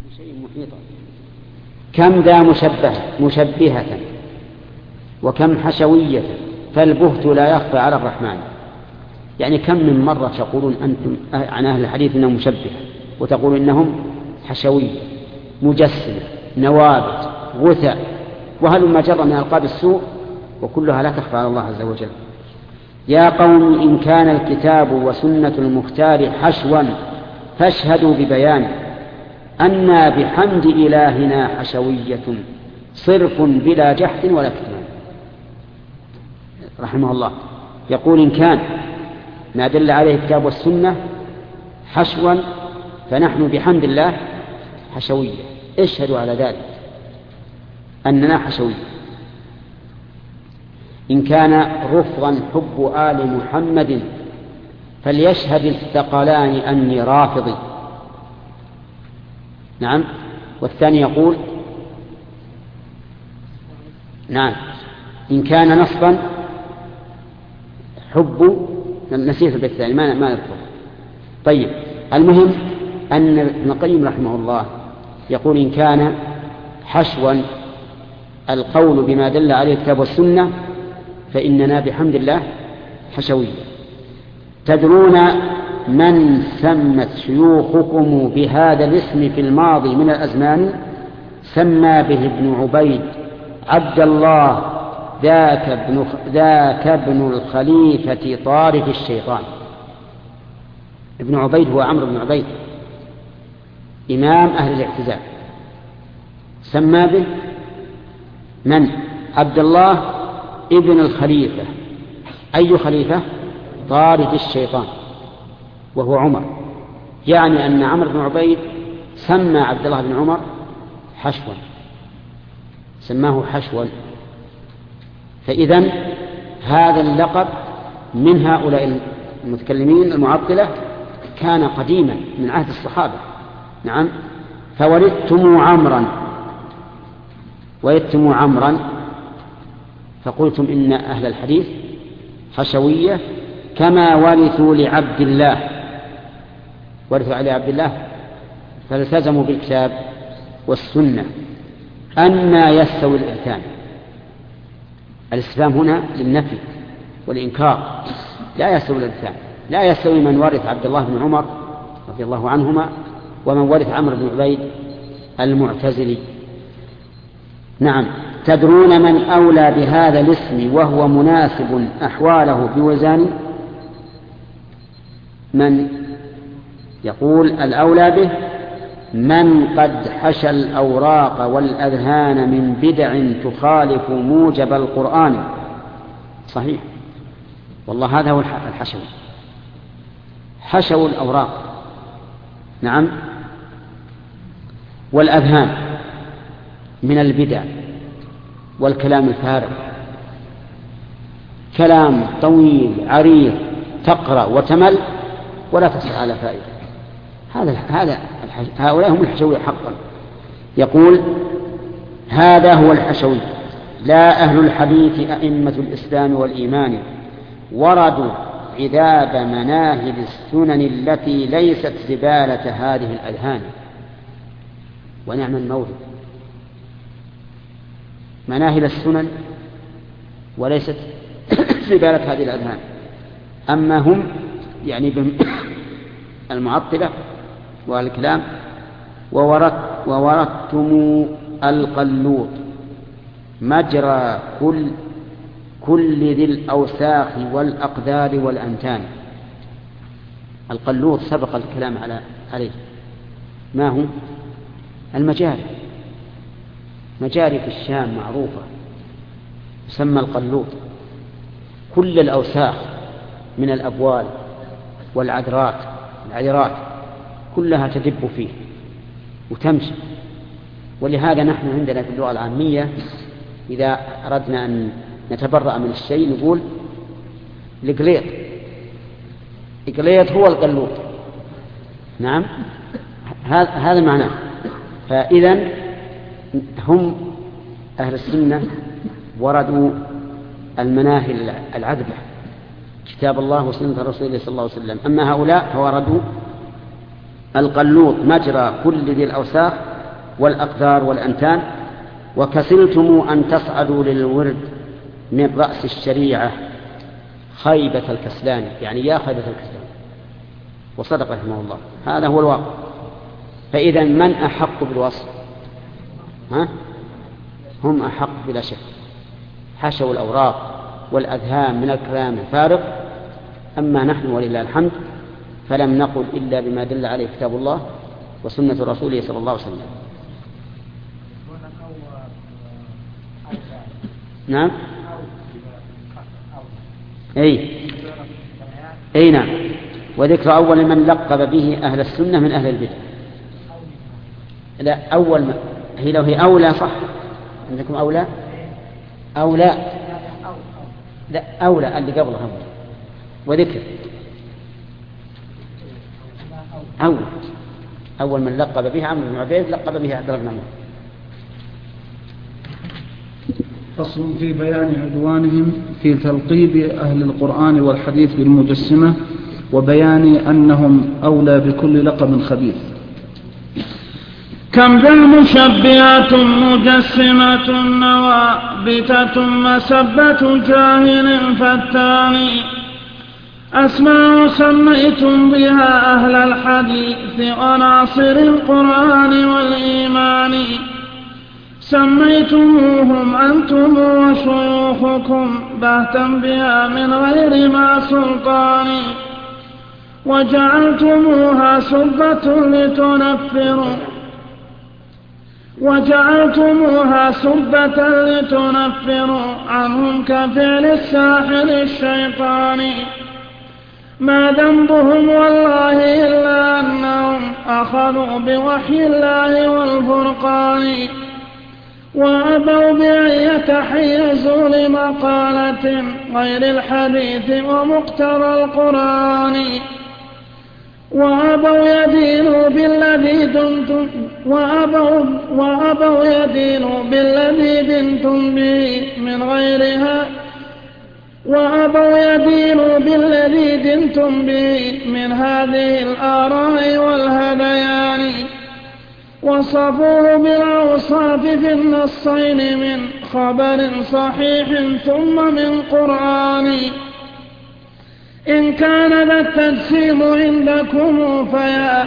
شيء محيطا. كم ذا مشبهة وكم حشوية، فالبهت لا يخفى على الرحمن. يعني كم من مرة تقولون أنتم عن أهل الحديث إنهم مشبهة، وتقول إنهم حشوية مجسمة نوابت غثى، وهل ما جرى من ألقاب السوء، وكلها لا تخفى على الله عز وجل. يا قوم إن كان الكتاب وسنة المختار حشوا فاشهدوا ببيان أنا بحمد إلهنا حشوية صرف بلا جحد ولا كتمان. رحمه الله يقول إن كان ما دل عليه الكتاب والسنة حشوا فنحن بحمد الله حشوية. اشهدوا على ذلك أننا حشوية. إن كان رفضا حب آل محمد فليشهد الثقلان أني رافضي. نعم. والثاني يقول نعم إن كان نصبا حب نسيت البيت الثاني ما نذكر. طيب المهم أن ابن القيم رحمه الله يقول إن كان حشوا القول بما دل عليه الكتاب والسنة فإننا بحمد الله حشوية. تدرون من سمت شيوخكم بهذا الاسم في الماضي من الأزمان؟ سمى به ابن عبيد عبد الله ذاك ابن الخليفة طارف الشيطان. ابن عبيد هو عمرو بن عبيد إمام أهل الاعتزال. سمى به من؟ عبد الله ابن الخليفة. أي خليفة؟ طارد الشيطان، وهو عمر. يعني أن عمرو بن عبيد سمى عبد الله بن عمر حشوا، سماه حشوا. فإذن هذا اللقب من هؤلاء المتكلمين المعطلة كان قديما من عهد الصحابة. نعم. فولدتم عمرا فقلتم إن أهل الحديث حشوية كما ورثوا لعبد الله، ورثوا على عبد الله فالتزموا بالكتاب والسنة. أنى يستوي الإرثان. الاستفهام هنا للنفي والإنكار. لا يستوي الإرثان، لا يستوي من ورث عبد الله بن عمر رضي الله عنهما ومن ورث عمرو بن عبيد المعتزلي. نعم. تدرون من أولى بهذا الاسم وهو مناسب أحواله بوزان؟ من يقول الأولى به من قد حشى الأوراق والأذهان من بدع تخالف موجب القرآن. صحيح والله، هذا هو الحشو. حشوا الأوراق. نعم. والأذهان من البدع والكلام الفارغ، كلام طويل عريض تقرأ وتمل ولا تحصل على فائدة. هؤلاء هم الحشوية حقا. يقول هذا هو الحشوي. لا أهل الحديث أئمة الإسلام والإيمان وردوا عذاب مناهل السنن التي ليست زبالة هذه الأذهان. ونعم المورد، مناهل السنن وليست زبالة هذه الأذهان. أما هم يعني المعطلة والكلام. ووردتم القلوط مجرى كل ذي الأوساخ والأقدار والأنتان. القلوط سبق الكلام عليه. ما هو؟ المجاري. مجاري في الشام معروفة يسمى القلوط. كل الأوساخ من الأبوال والعذرات كلها تدب فيه وتمشي. ولهذا نحن عندنا في اللغة العامية إذا أردنا أن نتبرأ من الشيء نقول القليط. القليط هو القلوط. نعم، هذا معناه. فإذا هم أهل السنة وردوا المناهل العذبة، كتاب الله وسنة رسوله صلى الله عليه وسلم. أما هؤلاء فوردوا القلوط مجرى كل ذي الأوساخ والأقدار والأنتان، وكسلتم أن تصعدوا للورد من رأس الشريعة خيبة الكسلان، يعني يا خيبة الكسلان. وصدق رحمه الله، هذا هو الواقع. فإذا من أحق بالوصف؟ هم أحق بلا شك، حشوا الأوراق والأذهان من الكلام الفارغ. أما نحن ولله الحمد فلم نقل إلا بما دل عليه كتاب الله وسنة رسوله صلى الله عليه وسلم. نعم، أي نعم. وذكر أول من لقب به أهل السنة من أهل البدع. لا، أول ما هي لو هي أولى صح. عندكم أولى؟ أولى لا، أولى اللي قبلها. وذكر أول من لقب به عمرو بن عبيد لقب به عبد الله بن عمرو. فصل في بيان عدوانهم في تلقيب أهل القرآن والحديث بالمجسمة، وبيان أنهم أولى بكل لقب خبيث. كم ذا مشبهة مجسمة نوابتة مسبة جاهل فتان، أسماء سميتم بها أهل الحديث عناصر القرآن والإيمان، سميتموهم أنتم وشيوخكم بهتا بها من غير ما سلطان، وجعلتموها سبة لتنفروا عنهم كفعل الساحر الشيطان. ما ذنبهم والله إلا أنهم أخذوا بوحي الله والفرقان، وأبوا بأن يتحيزوا لمقالة غير الحديث ومقتضى القرآن، وأبوا يدينوا بالذي دنتم به من غيرها، وأبوا يدينوا بالذي دنتم به من هذه الآراء والهذيان، وصفوه بالأوصاف في النصين من خبر صحيح ثم من قرآن. إن كان ذا التجسيم عندكم فيا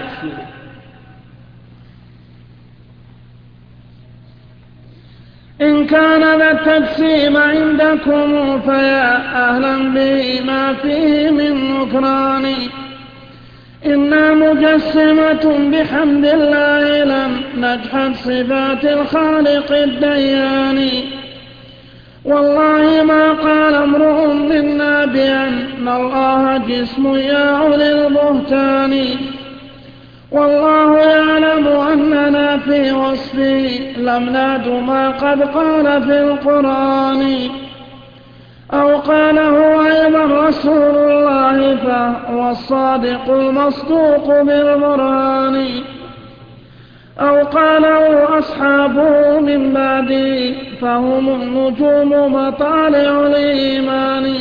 أهلا به ما فيه من نكران. إنا مجسمة بحمد الله لم نجحد صفات الخالق الديان، والله ما قال امرؤ منا بأن الله جسم يا أولي البهتان، والله يعلم أننا في وصفه لم ناد ما قد قال في القرآن، أو قاله أيضا رسول الله فهو الصادق المصدوق بالبرهان، أو قاله أصحابه من بعده فهم النجوم مطالع الإيمان.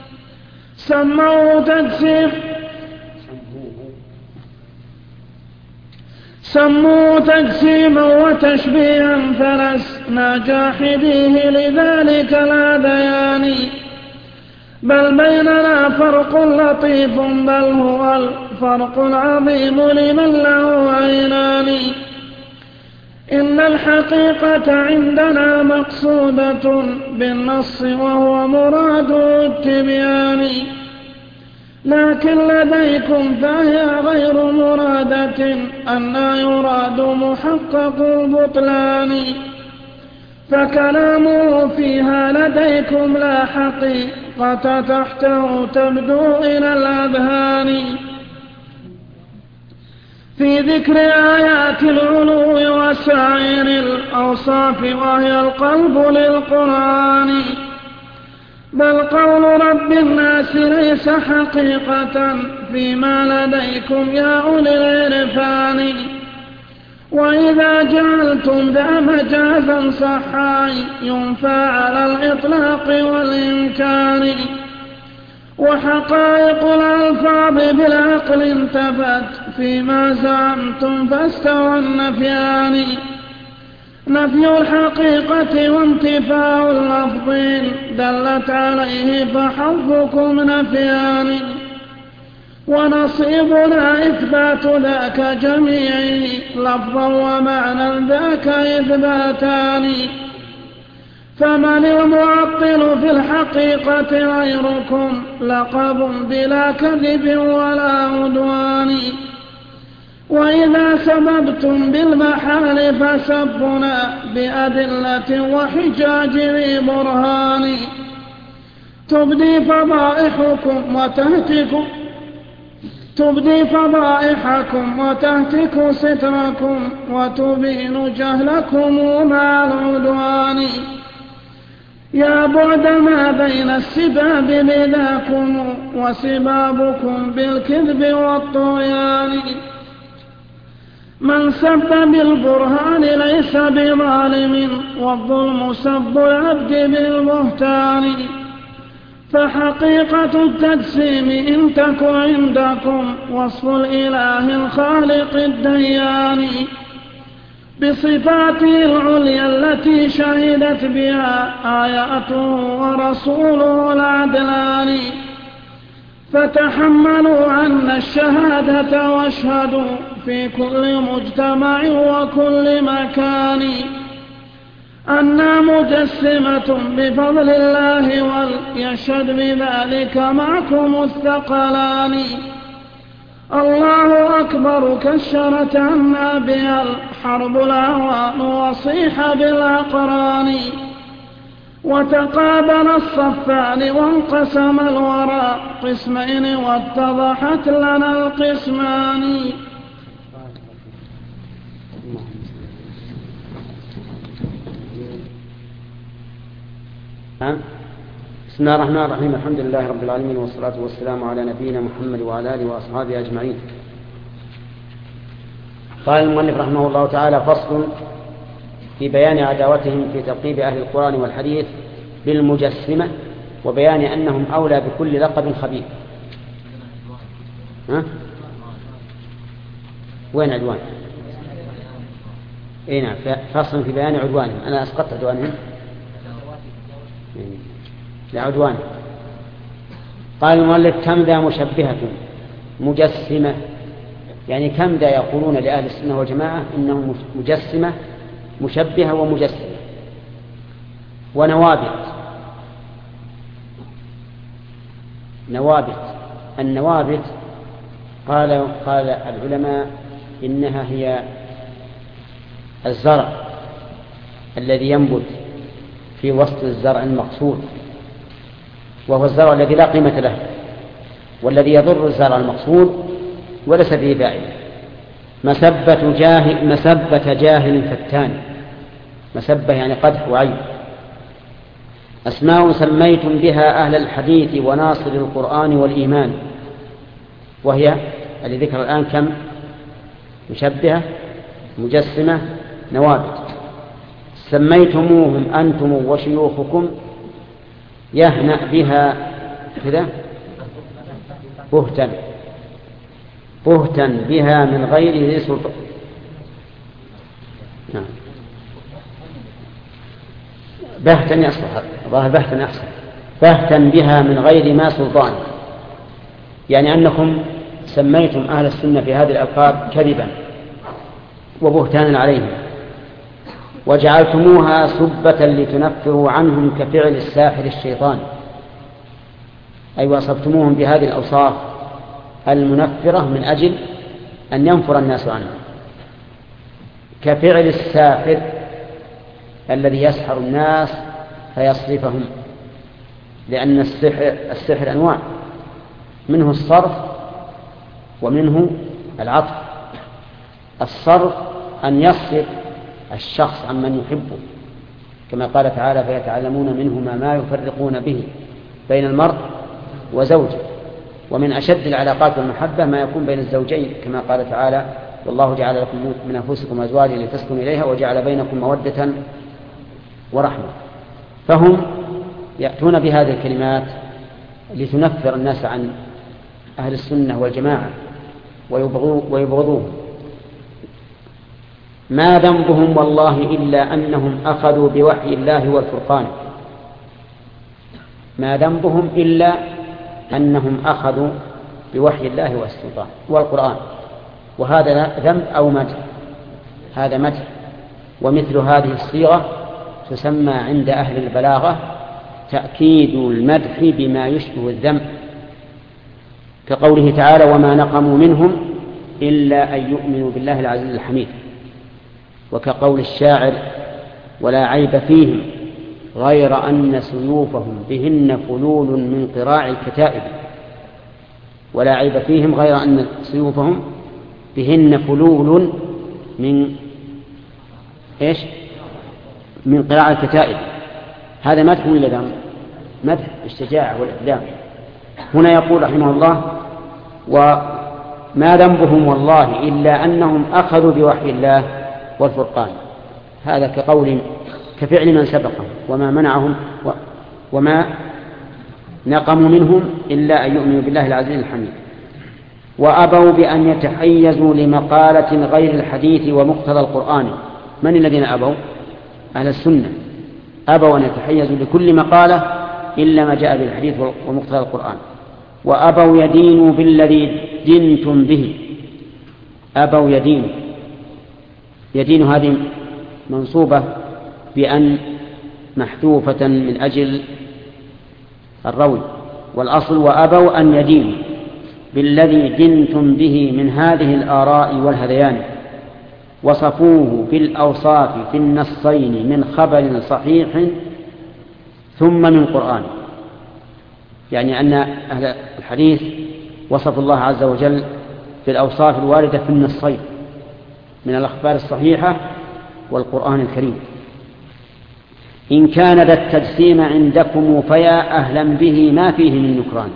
سموه تجسيما وتشبيها فلسنا جاحديه لذلك لا ديان، بل بيننا فرق لطيف بل هو الفرق العظيم لمن له عينان. إن الحقيقة عندنا مقصودة بالنص وهو مراد التبيان، لكن لديكم فهي غير مرادة أن يراد محقق البطلان، فكلامه فيها لديكم لا حقيقة تحته تبدو إلى الأذهان. في ذكر آيات العلو وسائر الأوصاف وهي القلب للقرآن، بل قول رب الناس ليس حقيقة فيما لديكم يا أولي العرفان، وإذا جعلتم ذا مجازا صحا ينفى على الإطلاق والإمكان، وحقائق الألفاظ بالعقل انتفت فيما زعمتم فاستوى النفيان، نفي الحقيقة وانتفاء اللفظين دلت عليه فحظكم نفيان ونصيبنا إثبات ذاك جميعه لفظا ومعنى ذاك إثباتان فمن المعطل في الحقيقة غيركم لقب بلا كذب ولا عدوان وإذا سببتم بالمحال فسبنا بأدلة وحجاج ذي برهان تبدي فضائحكم وتهتك ستركم وتبين جهلكم مع العدوان يا بعد ما بين السباب بذاكم وسبابكم بالكذب والطغيان من سب بالبرهان ليس بظالم والظلم سب العبد بالبهتان فحقيقة التجسيم إن تك عندكم وصف الإله الخالق الديان بصفاته العليا التي شهدت بها آياته ورسوله العدلان فتحملوا عنا الشهادة واشهدوا في كل مجتمع وكل مكان أنا مجسمة بفضل الله وليشهد بذلك معكم الثقلان الله أكبر كشرت عنا بها الحرب العوان وصيح بالأقران وتقابل الصفان وانقسم الورى قسمين واتضحت لنا القسمان بسم الله الرحمن الرحيم الحمد لله رب العالمين والصلاة والسلام على نبينا محمد وعلى آله وأصحابه أجمعين. قال المؤلف رحمه الله تعالى فصل في بيان عداوتهم في تلقيب أهل القرآن والحديث بالمجسمة وبيان أنهم أولى بكل لقب خبيث. وين عدوان؟ نعم فصل في بيان عدوانهم. أنا أسقطت عدوانهم لعدوان. قال المؤلف كم ذا مشبهة مجسمة، يعني كم ذا يقولون لأهل السنة والجماعة إنهم مجسمة مشبهة ومجسمة ونوابت. النوابت قال العلماء إنها هي الزرع الذي ينبت في وسط الزرع المقصود، وهو الزرع الذي لا قيمة له والذي يضر الزرع المقصود وليس فيه فائدة. مسبة جاهل فتان، مسبة يعني قدح وعيب. أسماء سميتم بها أهل الحديث وناصر القرآن والإيمان، وهي اللي ذكر الآن كم؟ مشبهة مجسمة نوابت. سميتموهم أنتم وشيوخكم يهنأ بها كذا بهتا بها من غير ذي سلطان. نعم بهتا يصلح، الله بهتا أحسن، بهتا بها من غير ما سلطان، يعني أنكم سميتم أهل السنة في هذه الألقاب كذبا وبهتانا عليهم، وجعلتموها سبة لتنفروا عنهم كفعل الساحر الشيطان، أي وصفتموهم بهذه الأوصاف المنفرة من أجل أن ينفر الناس عنهم، كفعل الساحر الذي يسحر الناس فيصرفهم، لأن السحر أنواع، منه الصرف ومنه العطف. الصرف أن يصرف الشخص عمن يحبه، كما قال تعالى فيتعلمون منهما ما يفرقون به بين المرء وزوجه. ومن أشد العلاقات والمحبة ما يكون بين الزوجين، كما قال تعالى والله جعل لكم من أنفسكم أزواجا لتسكنوا إليها وجعل بينكم مودة ورحمة. فهم يأتون بهذه الكلمات لتنفر الناس عن أهل السنة والجماعة ويبغضوهم. ما ذنبهم والله إلا أنهم أخذوا بوحي الله والفرقان. ما ذنبهم إلا أنهم أخذوا بوحي الله والسلطان والقرآن. وهذا ذنب أو مدح؟ هذا مدح. ومثل هذه الصيغة تسمى عند أهل البلاغة تأكيد المدح بما يشبه الذنب، كقوله تعالى: وما نقموا منهم إلا أن يؤمنوا بالله العزيز الحميد. وكقول الشاعر: ولا عيب فيهم غير أن سيوفهم بهن فلول من قراع الكتائب. ولا عيب فيهم غير أن سيوفهم بهن فلول من إيش؟ من قراع الكتائب. هذا مدح ولا ذم؟ مدح الشجاعة والإقدام. هنا يقول رحمه الله: وما ذنبهم والله إلا أنهم أخذوا بوحي الله والفرقان. هذا كفعل من سبقهم. وما منعهم وما نقموا منهم إلا أن يؤمنوا بالله العزيز الحميد. وأبوا بأن يتحيزوا لمقالة غير الحديث ومقتضى القرآن. من الذين أبوا؟ أهل السنة. أبوا أن يتحيزوا لكل مقالة إلا ما جاء بالحديث ومقتضى القرآن. وأبوا يدينوا بالذي دنتم به. أبوا يدين هذه منصوبة بأن محذوفة من أجل الروي، والأصل وأبوا أن يدينوا بالذي دنتم به من هذه الآراء والهذيان. وصفوه بالأوصاف في النصين من خبر صحيح ثم من قرآن. يعني أن أهل الحديث وصف الله عز وجل في الأوصاف الواردة في النصين من الأخبار الصحيحة والقرآن الكريم. إن كان ذا التجسيم عندكم فيا أهلا به ما فيه من نكران.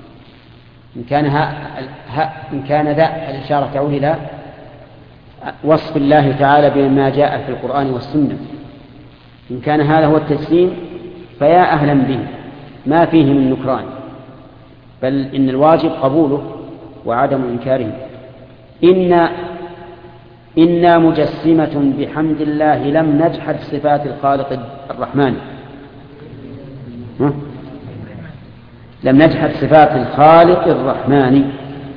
إن كان ذا الإشارة تعود إلى وصف الله تعالى بما جاء في القرآن والسنة. إن كان هذا هو التجسيم فيا أهلا به ما فيه من نكران، بل إن الواجب قبوله وعدم إنكاره. إنا مجسمة بحمد الله لم نجحد صفات الخالق الرحمن. لم نجحد صفات الخالق الرحمن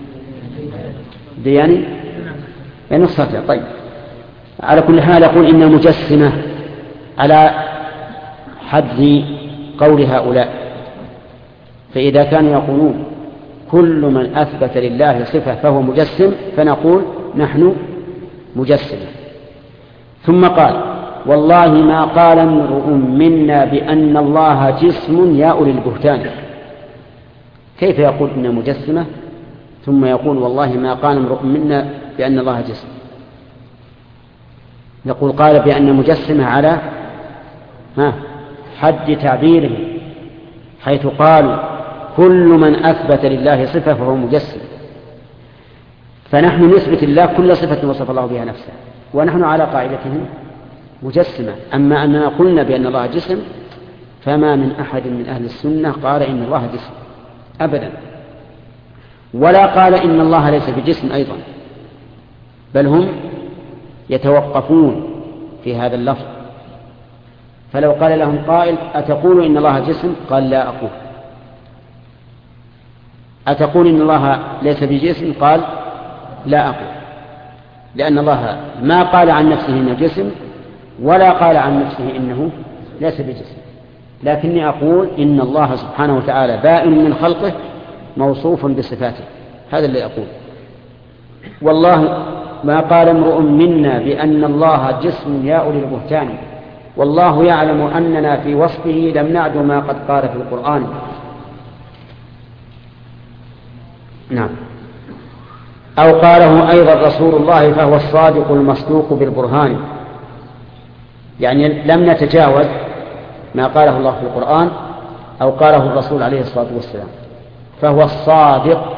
دياني نصرته. طيب، على كل حال يقول إنا مجسمة على حد قول هؤلاء. فإذا كانوا يقولون كل من أثبت لله صفة فهو مجسم، فنقول نحن مجسمة. ثم قال: والله ما قال امرؤ منا بأن الله جسم يا أولي البهتان. كيف يقول إنا مجسمة ثم يقول والله ما قال امرؤ منا بأن الله جسم؟ نقول قال بأن مجسمة على حد تعبيره، حيث قالوا كل من أثبت لله صفة فهو مجسم. فنحن نثبت الله كل صفة وصف الله بها نفسه، ونحن على قاعدته مجسمة. أما أننا قلنا بأن الله جسم فما من أحد من أهل السنة قال إن الله جسم أبدا، ولا قال إن الله ليس بجسم أيضا، بل هم يتوقفون في هذا اللفظ. فلو قال لهم قائل أتقول إن الله جسم؟ قال لا أقول. أتقول إن الله ليس بجسم؟ قال لا أقول، لأن الله ما قال عن نفسه إنه جسم ولا قال عن نفسه إنه ليس بجسم، لكني أقول إن الله سبحانه وتعالى بائن من خلقه موصوف بصفاته. هذا اللي أقول. والله ما قال امرؤ منا بأن الله جسم يا أولي البهتان، والله يعلم أننا في وصفه لم نعد ما قد قال في القرآن. نعم. أو قاله أيضا رسول الله فهو الصادق المصدوق بالبرهان، يعني لم نتجاوز ما قاله الله في القرآن أو قاله الرسول عليه الصلاة والسلام. فهو الصادق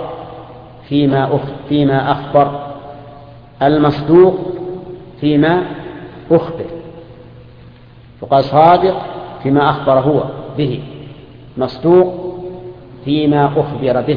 فيما أخبر، المصدوق فيما أخبر. فقال صادق فيما أخبر هو به، مصدوق فيما أخبر به.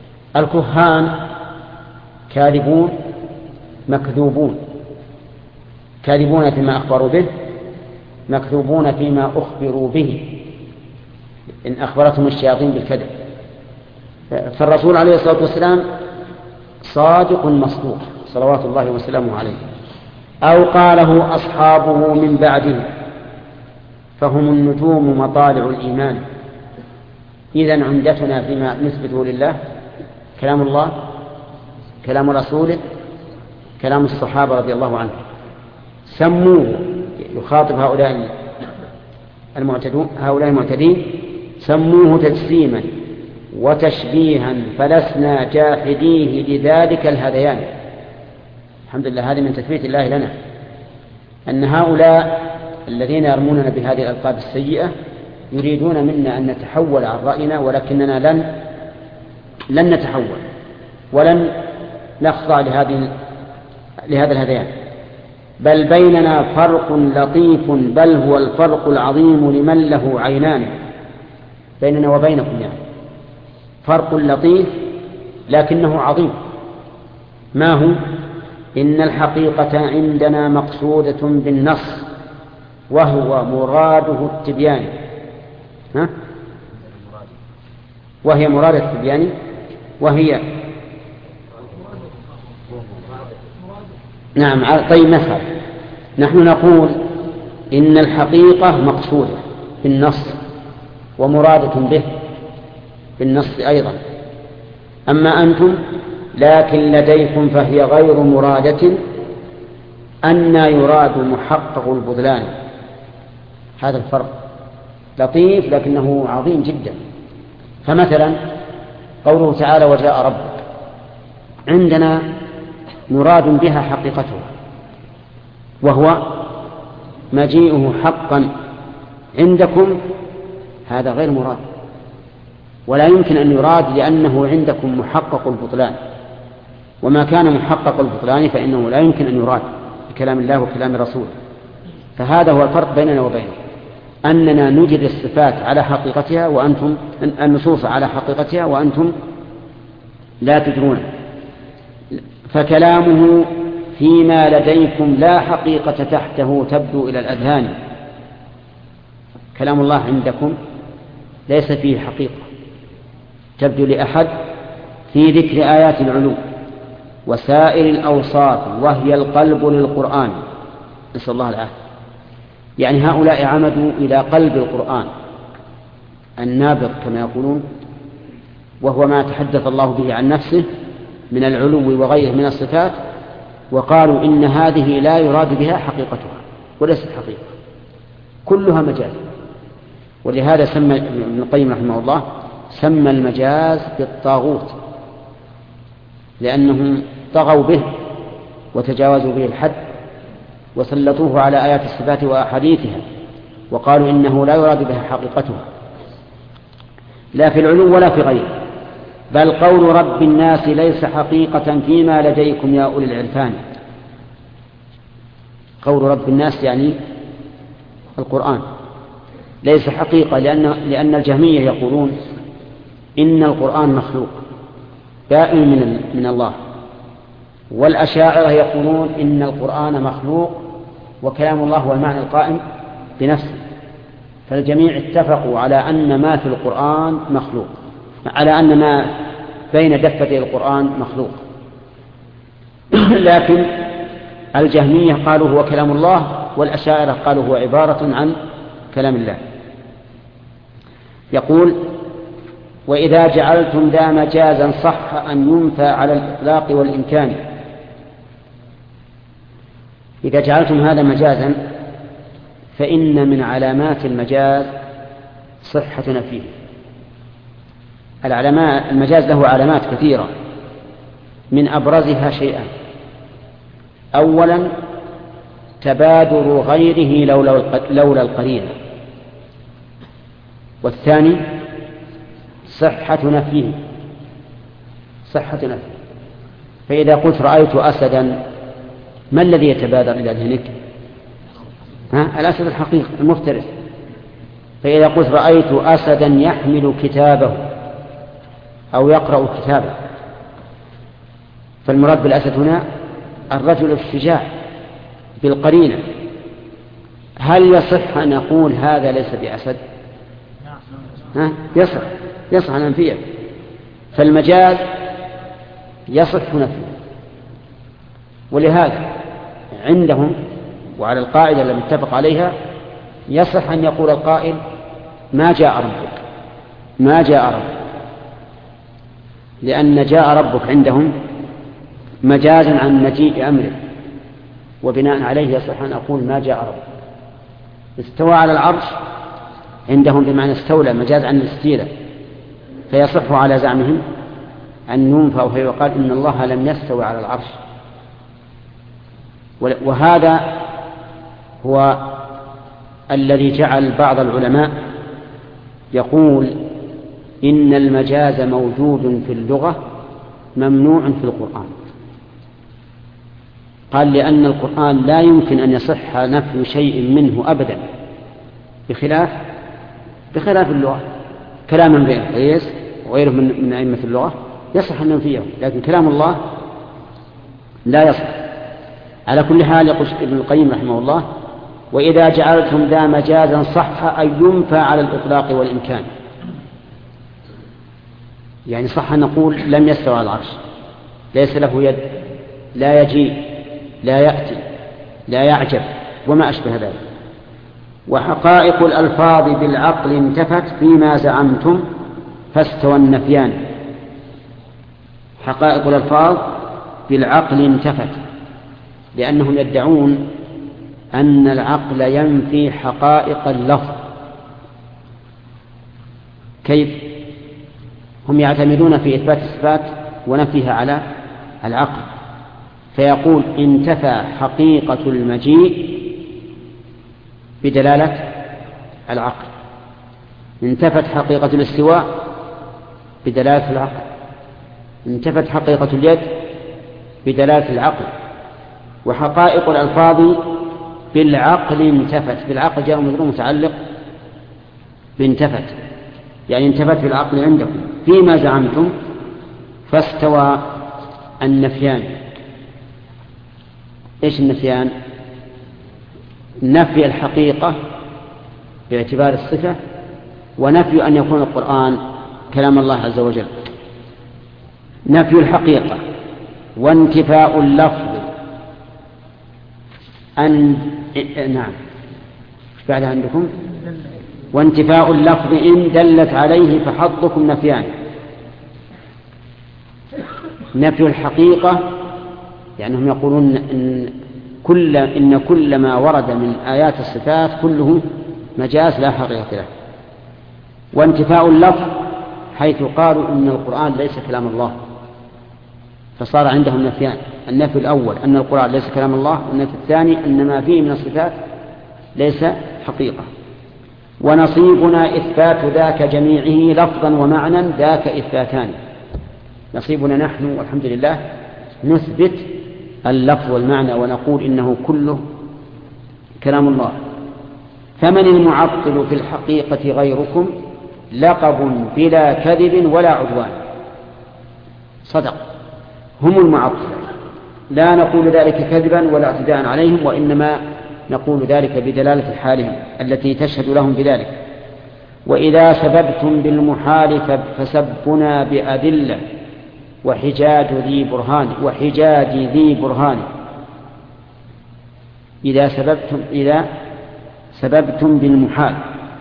الكهان كاذبون مكذوبون، كاذبون فيما أخبروا به مكذوبون فيما أخبروا به إن أخبرتهم الشياطين بالكذب. فالرسول عليه الصلاة والسلام صادق مصدوق صلوات الله وسلامه عليه، أو قاله أصحابه من بعده فهم النجوم مطالع الإيمان. إذن عمدتنا فيما نثبته لله كلام الله، كلام رسوله، كلام الصحابة رضي الله عنهم. سموه، يخاطب هؤلاء المعتدين، سموه تجسيما وتشبيها فلسنا جاحديه لذلك الهذيان. الحمد لله، هذه من تثبيت الله لنا أن هؤلاء الذين يرموننا بهذه الألقاب السيئة يريدون منا أن نتحول عن رأينا، ولكننا لن نتحول ولن نخضع لهذا الهذيان، بل بيننا فرق لطيف، بل هو الفرق العظيم لمن له عينان. بيننا وبينكم يعني فرق لطيف لكنه عظيم. ما هو؟ إن الحقيقة عندنا مقصودة بالنص وهو مراده التبيان. وهي مراد التبيان، وهي نعم. طيب مثلا نحن نقول إن الحقيقة مقصودة بالنص ومرادة به بالنص أيضا، أما أنتم لكن لديكم فهي غير مرادة، أن يراد محقق البطلان. هذا الفرق لطيف لكنه عظيم جدا. فمثلا قوله تعالى وجاء ربك، عندنا مراد بها حقيقتها وهو مجيئه حقا، عندكم هذا غير مراد ولا يمكن أن يراد، لأنه عندكم محقق البطلان، وما كان محقق البطلان فإنه لا يمكن أن يراد بكلام الله وكلام رسوله. فهذا هو الفرق بيننا وبينه، أننا نجد الصفات على حقيقتها وأنتم النصوص على حقيقتها وأنتم لا تدرون. فكلامه فيما لديكم لا حقيقة تحته تبدو إلى الأذهان. كلام الله عندكم ليس فيه حقيقة تبدو لأحد في ذكر آيات العلو وسائر الأوصاف وهي القلب للقرآن، نسأل الله العافية. يعني هؤلاء عمدوا إلى قلب القرآن النابض كما يقولون، وهو ما تحدث الله به عن نفسه من العلو وغيره من الصفات، وقالوا إن هذه لا يراد بها حقيقتها وليست حقيقة، كلها مجاز. ولهذا سمى ابن القيم رحمه الله سمى المجاز بالطاغوت، لأنهم طغوا به وتجاوزوا به الحد وسلطوه على آيات الصفات وأحاديثها، وقالوا إنه لا يراد بها حقيقتها لا في العلو ولا في غيره. بل قول رب الناس ليس حقيقة فيما لديكم يا أولي العرفان. قول رب الناس يعني القرآن ليس حقيقة، لأن الجهمية يقولون إن القرآن مخلوق دائم من الله، والأشاعرة يقولون إن القرآن مخلوق وكلام الله هو المعنى القائم بنفسه. فالجميع اتفقوا على أن ما في القرآن مخلوق، على أن ما بين دفتي القرآن مخلوق. لكن الجهمية قالوا هو كلام الله، والأشاعرة قالوا هو عبارة عن كلام الله. يقول وإذا جعلتم ذا مجازا صح أن ينفى على الإطلاق والإمكان. إذا جعلتم هذا مجازا فإن من علامات المجاز صحة نفيه. المجاز له علامات كثيرة، من أبرزها شيئا: أولا تبادر غيره لولا القرينة، والثاني صحة نفيه. فإذا قلت رأيت أسدا ما الذي يتبادر إلى ذهنك؟ الأسد الحقيقي المفترس. فإذا قلت رأيت أسدا يحمل كتابه أو يقرأ كتابه، فالمراد بالأسد هنا الرجل الشجاع بالقرينة، هل يصح أن نقول هذا ليس بأسد؟ يصح أن ننفيه. فالمجاز يصح نفيه. ولهذا عندهم وعلى القاعدة التي اتفق عليها يصح أن يقول القائل ما جاء ربك، ما جاء ربك، لأن جاء ربك عندهم مجازا عن مجيء أمره، وبناء عليه يصح أن أقول ما جاء ربك. استوى على العرش عندهم بمعنى استولى، مجاز عن الاستيلاء، فيصح على زعمهم أن ينفى فيقال إن الله لم يستوي على العرش. وهذا هو الذي جعل بعض العلماء يقول إن المجاز موجود في اللغة ممنوع في القرآن. قال لأن القرآن لا يمكن أن يصح نفي شيء منه أبدا، بخلاف اللغة. كلام ابن قيس وغيره من أئمة اللغة يصح أن ننفيه، لكن كلام الله لا يصح. على كل حال يقول ابن القيم رحمه الله: وإذا جعلتم ذا مجازا صح أن ينفى على الإطلاق والإمكان. يعني صح أن نقول لم يستوى على العرش، ليس له يد، لا يجيء، لا يأتي، لا يعجب، وما أشبه ذلك. وحقائق الألفاظ بالعقل انتفت فيما زعمتم فاستوى النفيان. حقائق الألفاظ بالعقل انتفت، لأنهم يدعون أن العقل ينفي حقائق اللفظ. كيف؟ هم يعتمدون في إثبات الصفات ونفيها على العقل، فيقول انتفى حقيقة المجيء بدلالة العقل، انتفت حقيقة الاستواء بدلالة العقل، انتفت حقيقة اليد بدلالة العقل. وحقائق الألفاظ بالعقل انتفت، بالعقل جاء مضمون متعلق بانتفت، يعني انتفت بالعقل عندكم فيما زعمتم فاستوى النفيان. ايش النفيان؟ نفي الحقيقة باعتبار الصفة، ونفي أن يكون القرآن كلام الله عز وجل. نفي الحقيقة وانتفاء اللفظ نعم بعد عندكم وانتفاء اللفظ إن دلت عليه فحظكم نفيان. نفي الحقيقة يعني هم يقولون إن كل ما ورد من آيات الصفات كله مجاز لا حقيقة له. وانتفاء اللفظ حيث قالوا إن القرآن ليس كلام الله، فصار عندهم نفيان: النفي الأول أن القرآن ليس كلام الله، والنفي الثاني أن ما فيه من الصفات ليس حقيقة. ونصيبنا إثبات ذاك جميعه لفظا ومعنى، ذاك إثباتان. نصيبنا نحن والحمد لله نثبت اللفظ والمعنى ونقول إنه كله كلام الله. فمن المعطل في الحقيقة غيركم لقب بلا كذب ولا عدوان. صدق، هم المعطلة، لا نقول ذلك كذبا ولا اعتداء عليهم، وإنما نقول ذلك بدلالة حالهم التي تشهد لهم بذلك. وإذا سببتم بالمحال فسبنا بأدلة وحجاج ذي برهان. إذا سببتم بالمحال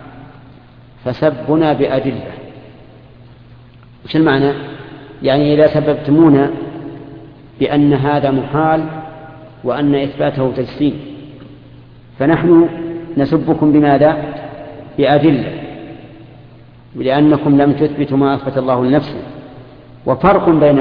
فسبنا بأدلة. وش المعنى؟ يعني إذا سببتمونا بأن هذا محال وأن إثباته تجسيم، فنحن نسبكم بماذا؟ بأدلة، لأنكم لم تثبتوا ما أثبت الله لنفسه. وفرق بين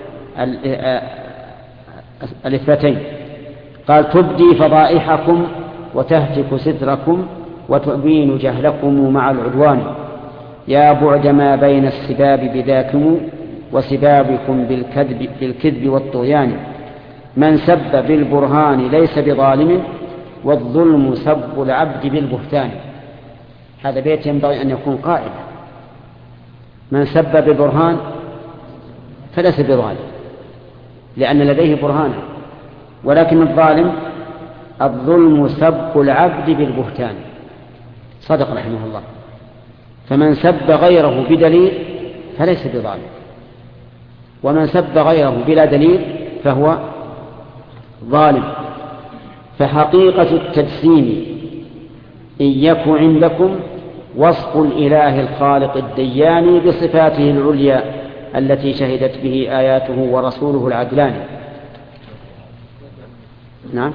الإثباتين. قال: تبدي فضائحكم وتهتك ستركم وتبين جهلكم مع العدوان، يا بعد ما بين السباب بذاكم وسبابكم بالكذب والطغيان. من سب بالبرهان ليس بظالم، والظلم سب العبد بالبهتان. هذا بيت ينبغي أن يكون قاعدة: من سب بالبرهان فليس بظالم، لأن لديه برهانا، ولكن الظالم الظلم سب العبد بالبهتان. صدق رحمه الله. فمن سب غيره بدليل فليس بظالم، ومن سب غيره بلا دليل فهو ظالم. فحقيقة التجسيم إن يكن عندكم وصف الإله الخالق الديان بصفاته العليا التي شهدت به آياته ورسوله العدلان. نعم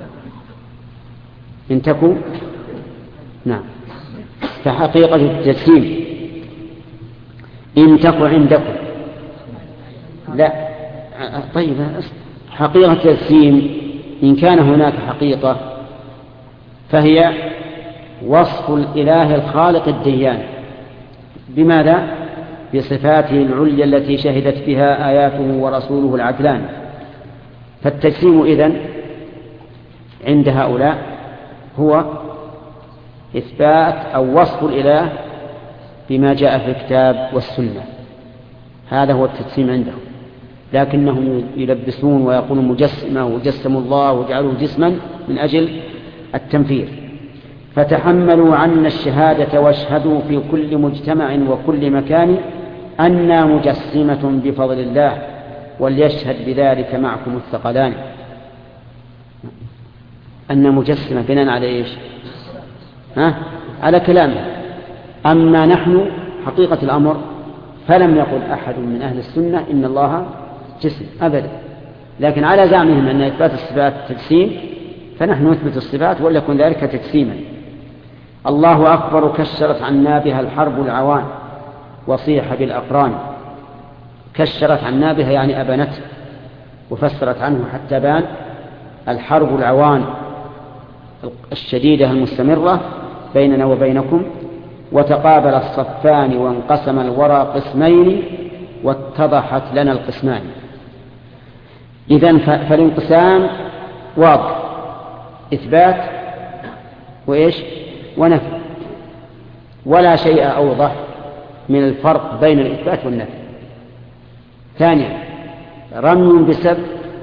إن تكن. نعم. فحقيقة التجسيم إن تكن عندكم. لا طيب، حقيقة التجسيم إن كان هناك حقيقة فهي وصف الإله الخالق الديان. بماذا؟ بصفاته العليا التي شهدت بها آياته ورسوله العدلان. فالتجسيم إذن عند هؤلاء هو إثبات أو وصف الإله بما جاء في الكتاب والسنة. هذا هو التجسيم عندهم. لكنهم يلبسون ويقولون مجسمة وجسموا الله وجعلوه جسما من أجل التنفير. فتحملوا عنا الشهادة واشهدوا في كل مجتمع وكل مكان أنا مجسمة بفضل الله وليشهد بذلك معكم الثقلان. أن مجسمة بناء على إيش؟ على كلامه. أما نحن حقيقة الأمر فلم يقل أحد من أهل السنة إن الله جسم أبدا، لكن على زعمهم أن إثبات الصفات تجسيم، فنحن نثبت الصفات وليكن ذلك تجسيما. الله أكبر كشرت عنا بها الحرب العوان وصيح بالأقران. كشرت عنا بها يعني أبنته، وفسرت عنه حتى بان الحرب العوان الشديدة المستمرة بيننا وبينكم. وتقابل الصفان وانقسم الورى قسمين واتضحت لنا القسمان. إذن فالانقسام واضح، إثبات وإيش ونفي، ولا شيء أوضح من الفرق بين الإثبات والنفي. ثانيا رمي بسب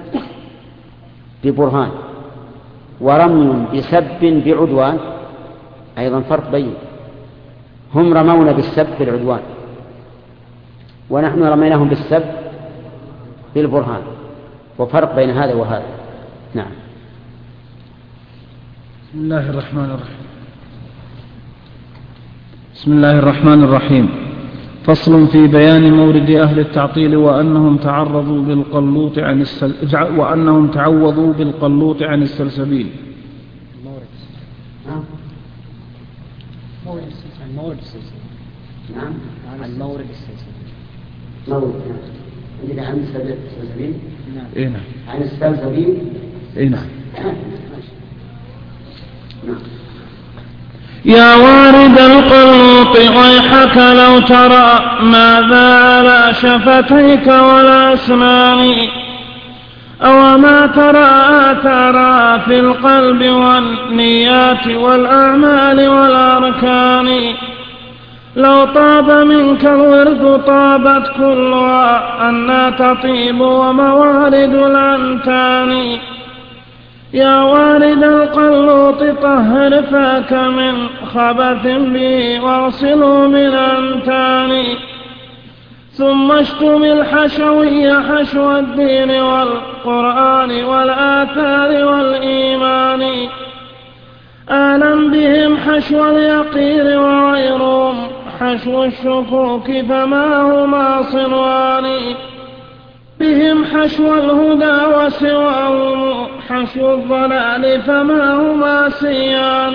ببرهان ورمي بسب بعدوان أيضا فرق بين. هم رمونا بالسب بالعدوان ونحن رميناهم بالسب بالبرهان، وفرق بين هذا وهذا. نعم. بسم الله الرحمن الرحيم. بسم الله الرحمن الرحيم. فصل في بيان مورد أهل التعطيل وأنهم تعوضوا بالقلوط عن السلسبيل. مورد السلسبيل. نعم. عن مورد السلسبيل. مورد. عندنا عن السلسبيل. نعم. إيه نعم. عن السلسبيل. إيه نعم. يا وارد القلوط ويحك لو ترى ماذا على شفتيك والأسنان، أو ما ترى في القلب والنيات والأعمال والأركان. لو طاب منك الورد طابت كلها أنا تطيب وموارد الأنتان. يا وارد القلوط طهر فاك من خبث به واغسله من أنتان. ثم اشتم الحشوي حشو الدين والقرآن والآثار والإيمان. آلم بهم حشو اليقين وغيرهم حشو الشكوك فما هما صنوان. بهم حشو الهدى وسواهم حشو الضلال فما هما سيان.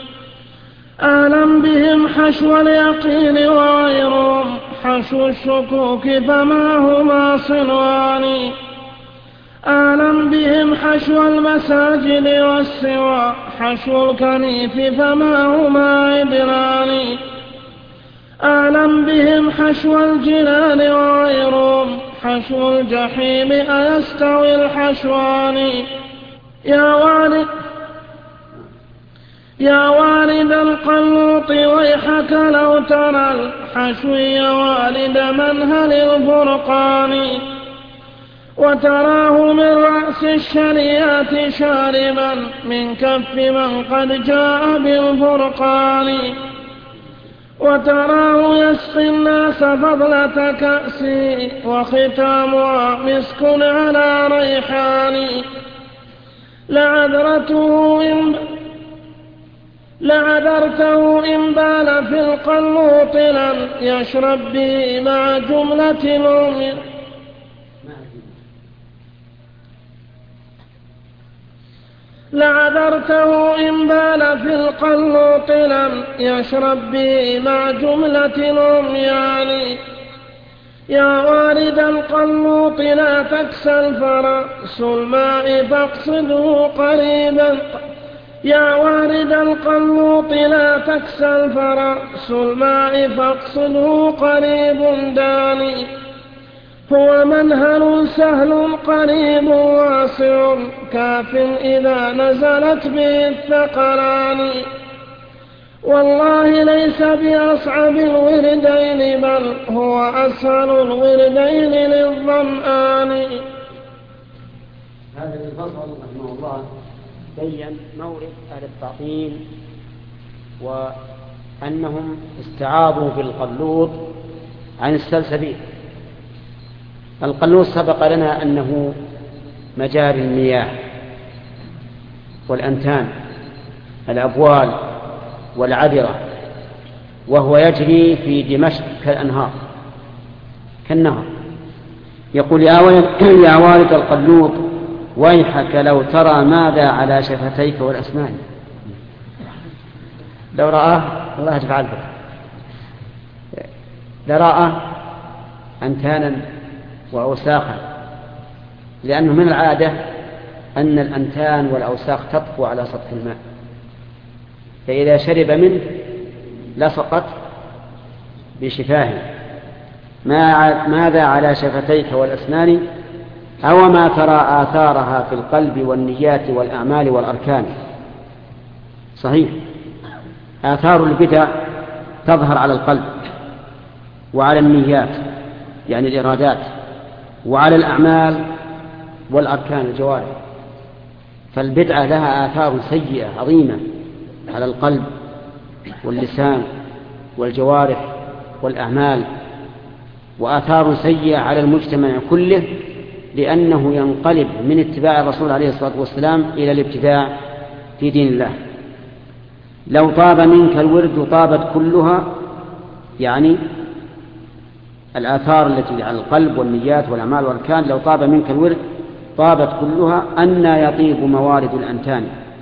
آلم بهم حشو اليقين وغيرهم حشو الشكوك فما هما صنوان. آلم بهم حشو المساجد والسوى حشو الكنيف فما هما عدلان. آلم بهم حشو الجنان وغيرهم حشو الجحيم أيستوي الحشوان. يا والد القلوط ويحك لو ترى الحشوي والد منهل الفرقان. وتراه من رأس الشريعة شاربا من كف من قد جاء بالفرقان وتراه يسقي الناس فضلة كأس وختامها مسك على ريحان لعذرته إن بال في القلوط لم يشرب به مع جملة الأمم لعذرته إن بال في القلوط لم يشرب به مع جملة العميان يا وارد القلوط لا تكسل فرأس الماء فاقصده قريبا يا وارد القلوط لا تكسل فرأس الماء فاقصده قريب داني هو منهل سهل قريب واسع كاف إذا نزلت به الثقلان والله ليس بأصعب الوردين بل هو أسهل الوردين للظمآن. هذا الفصل رحمه الله بين مورد أهل التعطيل وأنهم استعاضوا بالقلوط عن السلسبيل. القلوط سبق لنا أنه مجاري المياه والأنتان الأبوال والعذرة وهو يجري في دمشق كالنهر يقول يا وارد القلوط ويحك لو ترى ماذا على شفتيك والأسنان. لو رآه الله يجعل بك لرأى أنتانا وأوساخا لأنه من العادة أن الأنتان والأوساخ تطفو على سطح الماء فإذا شرب منه لصقت بشفاهه ماذا على شفتيك والأسنان أو ما ترى آثارها في القلب والنيات والأعمال والأركان. صحيح آثار البدع تظهر على القلب وعلى النيات يعني الإرادات وعلى الأعمال والأركان الجوارح فالبدعة لها آثار سيئة عظيمة على القلب واللسان والجوارح والأعمال وآثار سيئة على المجتمع كله لأنه ينقلب من اتباع الرسول عليه الصلاة والسلام إلى الابتداع في دين الله. لو طاب منك الورد طابت كلها يعني الآثار التي على القلب والنيات والأعمال والأركان لو طاب منك الورد طابت كلها أن يطيب موارد الأنتان.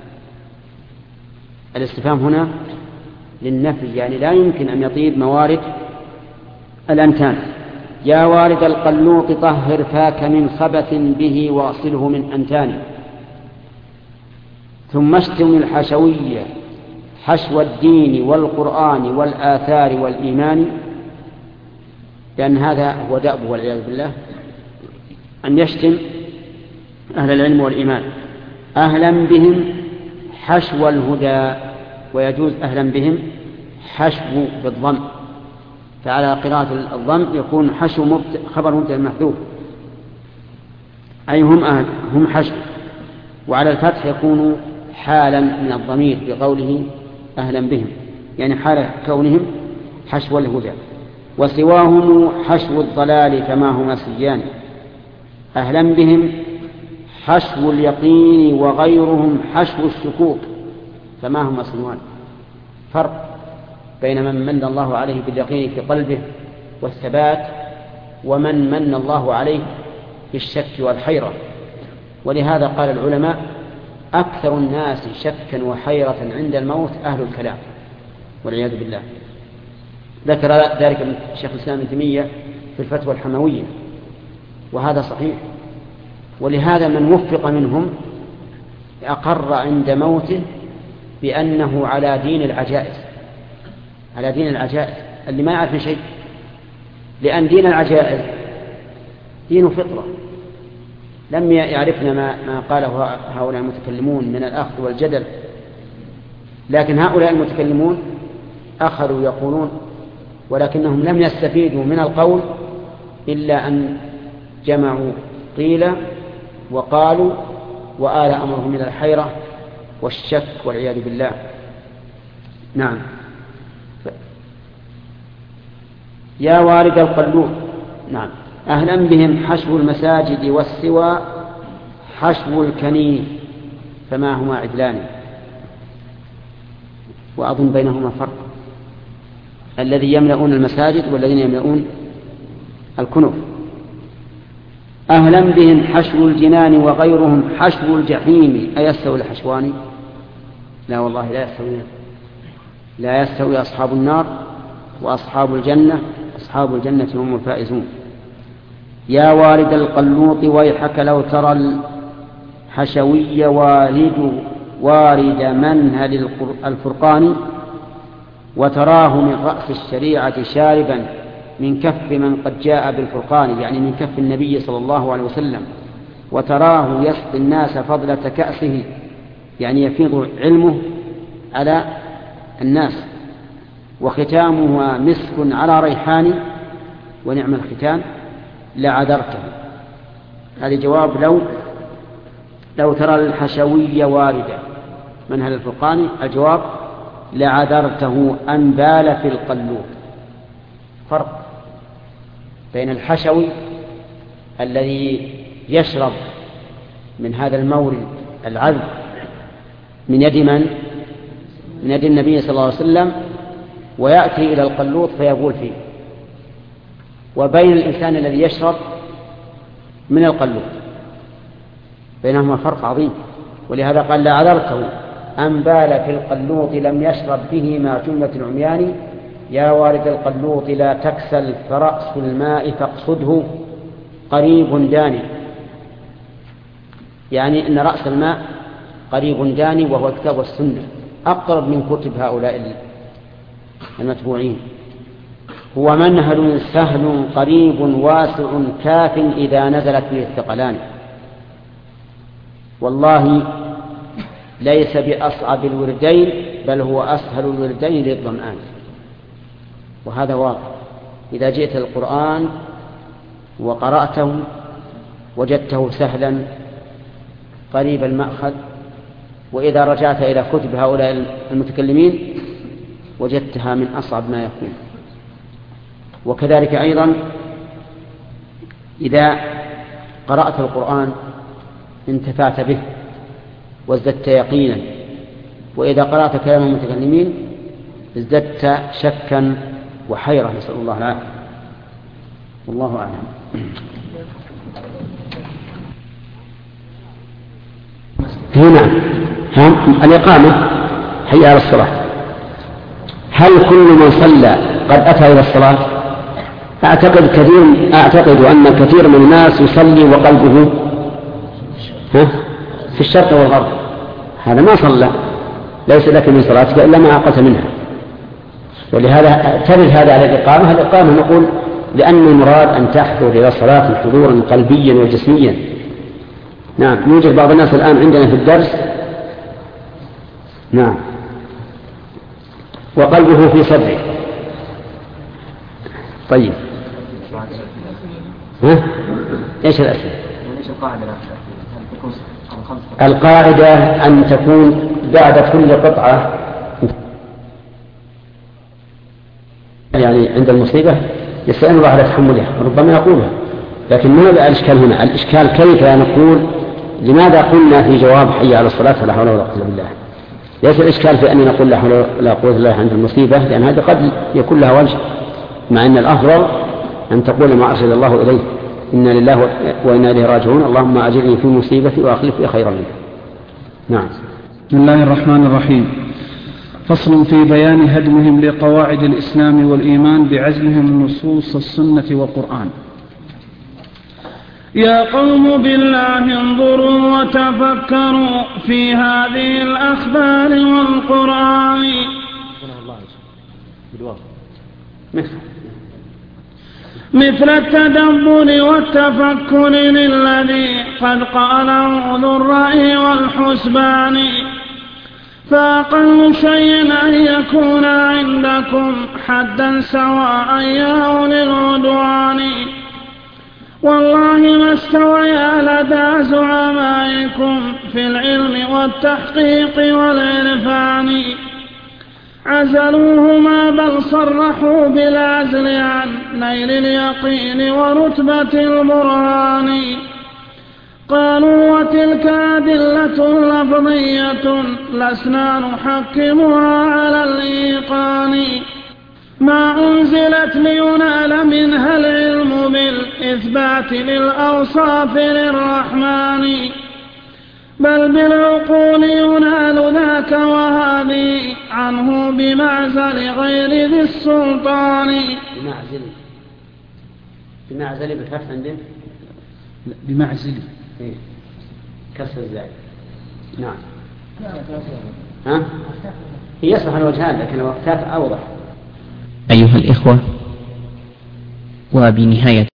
الاستفهام هنا للنفي يعني لا يمكن أن يطيب موارد الأنتان. يا وارد القلوط طهر فاك من خبث به واصله من أنتان ثم اشتم الحشوية حشو الدين والقرآن والآثار والإيمان لأن هذا هو دأبه والعياذ بالله أن يشتم أهل العلم والإيمان أهلا بهم حشو الهدى ويجوز أهلا بهم حشو بالضم فعلى قراءة الضم يكون حشو خبر مبتدأ محذوف أي هم حشو وعلى الفتح يكون حالا من الضمير بقوله أهلا بهم يعني حال كونهم حشو الهدى وسواهم حشو الضلال كما هما سيان أهلا بهم حشو اليقين وغيرهم حشو الشكوك كما هما صنوان. فرق بين من من الله عليه باليقين في قلبه والثبات ومن من الله عليه بالشك والحيرة. ولهذا قال العلماء أكثر الناس شكا وحيرة عند الموت أهل الكلام والعياذ بالله. ذكر ذلك الشيخ الإسلام ابن تيمية في الفتوى الحموية وهذا صحيح. ولهذا من وفق منهم أقر عند موته بأنه على دين العجائز اللي ما يعرف شيء لأن دين العجائز دين فطرة لم يعرفنا ما قاله هؤلاء المتكلمون من الأخذ والجدل لكن هؤلاء المتكلمون أخذوا يقولون ولكنهم لم يستفيدوا من القول إلا أن جمعوا قيل وقالوا وآل أمرهم إلى الحيرة والشك والعياذ بالله. نعم. يا وارد القلوب. نعم. أهلا بهم حشو المساجد والسوى حشو الكنيف فما هما عدلان. وأظن بينهما فرق، الذي يملؤون المساجد والذين يملؤون الكنوف. أهلا بهم حشو الجنان وغيرهم حشو الجحيم أيستوي الحشوان؟ لا والله لا يستوي. لا يستوي أصحاب النار وأصحاب الجنة، أصحاب الجنة هم الفائزون. يا وارد القلوط ويحك لو ترى الحشوي وارد منهل الفرقان وتراه من رأس الشريعة شاربا من كف من قد جاء بالفرقان، يعني من كف النبي صلى الله عليه وسلم. وتراه يسقي الناس فضلة كأسه، يعني يفيض علمه على الناس. وختامها مسك على ريحان ونعم الختام لعذرته. هذا جواب لو ترى الحشوي واردة منهل الفرقان. الجواب لعذرته أن بال في القلوب. فرق بين الحشوي الذي يشرب من هذا المورد العذب من يد من؟ من يد النبي صلى الله عليه وسلم، ويأتي إلى القلوط فيبول فيه، وبين الإنسان الذي يشرب من القلوط، بينهما فرق عظيم. ولهذا قال لعذرته أن بال في القلوط لم يشرب به ما جملة العميان. يا وارد القلوط لا تكسل فرأس الماء فاقصده قريب داني، يعني أن رأس الماء قريب داني، وهو الكتاب والسنة أقرب من كتب هؤلاء المتبوعين. هو منهل سهل قريب واسع كاف إذا نزلت به الثقلان. والله ليس بأصعب الوردين بل هو أسهل الوردين للظمآن. وهذا واضح، إذا جئت القرآن وقرأته وجدته سهلا قريب المأخذ، وإذا رجعت إلى كتب هؤلاء المتكلمين وجدتها من أصعب ما يكون. وكذلك أيضا إذا قرأت القرآن انتفعت به وازددت يقينا، وإذا قرأت كلام المتكلمين ازددت شكا وحيرة، نسأل الله العافية. والله أعلم. هنا الإقامة حي على الصلاة. هل كل من صلى قد أتى إلى الصلاة؟ أعتقد أن كثير من الناس يصلي وقلبه في الشرق والغرب. هذا ما صلى، ليس لك من صلاتك إلا ما عقلت منها. ولهذا ترد هذا على الإقامة. الإقامة نقول لأن المراد أن تحضر إلى الصلاة حضورا قلبيا وجسميا. نعم. يوجد بعض الناس الآن عندنا في الدرس نعم وقلبه في صدره. طيب ايش الأسئلة؟ القاعدة أن تكون بعد كل قطعة، يعني عند المصيبة يستعين الله على تحملها، ربما يقولها، لكن ما الإشكال هنا؟ الإشكال كيف نقول لماذا قلنا في جواب حي على الصلاة لا حول ولا قوة إلا بالله؟ ليس الإشكال في أن نقول لا حول ولا قوة إلا بالله عند المصيبة، لأن هذا قد يكون لها وجه، مع أن الأفضل أن تقول ما أرشد الله إليه، إنا لله وإنا إليه راجعون، اللهم أجرني في مصيبتي وأخلف لي خيرا منها. نعم. بسم الله الرحمن الرحيم. فصل في بيان هدمهم لقواعد الإسلام والإيمان بعزلهم نصوص السنة والقرآن. يا قوم بالله انظروا وتفكروا في هذه الأخبار والقرآن مثل التدبر والتفكر للذي قد قاله ذو الرأي والحسبان. فأقل شيء أن يكون عندكم حدا سواء يا أولي العدوان، والله ما استويا لدى زعمائكم في العلم والتحقيق والعرفان، عزلوهما بل صرحوا بالعزل عن نيل اليقين ورتبة البرهان. قالوا وتلك أدلة لفظية لسنا نحكمها على الإيقان، ما أنزلت لينال منها العلم بالإثبات للأوصاف للرحمن، بل بالعقول ينال ذاك وهذه عنه بمعزل غير ذي السلطان. بمعزل بالفتح عنده بمعزل كسر الزاي. نعم. ها؟ هي يصلح الوجهان لكن الوقتات أوضح. أيها الإخوة، وبنهاية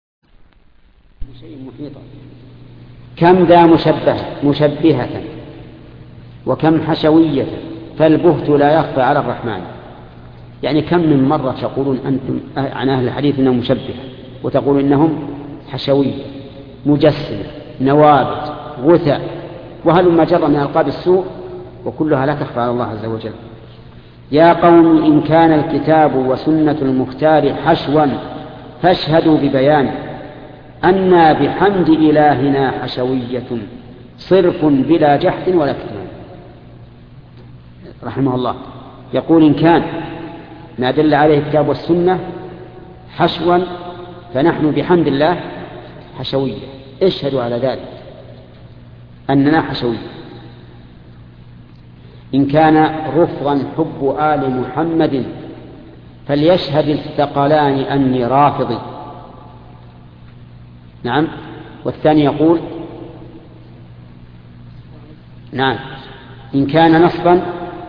شيء محيطا، كم ذا مشبهة وكم حشوية، فالبهت لا يخفى على الرحمن. يعني كم من مرة تقولون أنتم عن أهل الحديث إنهم مشبهة، وتقول إنهم حشوية مجسمة نوابت غثاء وهل ما جرى من ألقاب السوء، وكلها لا تخفى على الله عز وجل. يا قوم إن كان الكتاب وسنة المختار حشوا فاشهدوا ببيان أنا بحمد إلهنا حشوية صرف بلا جحد ولا كتمان. رحمه الله يقول إن كان ما دل عليه الكتاب والسنة حشوا فنحن بحمد الله حشوية. اشهدوا على ذلك أننا حشوية. إن كان رفضا حب آل محمد فليشهد الثقلان أني رافضي. نعم. والثاني يقول نعم إن كان نصبا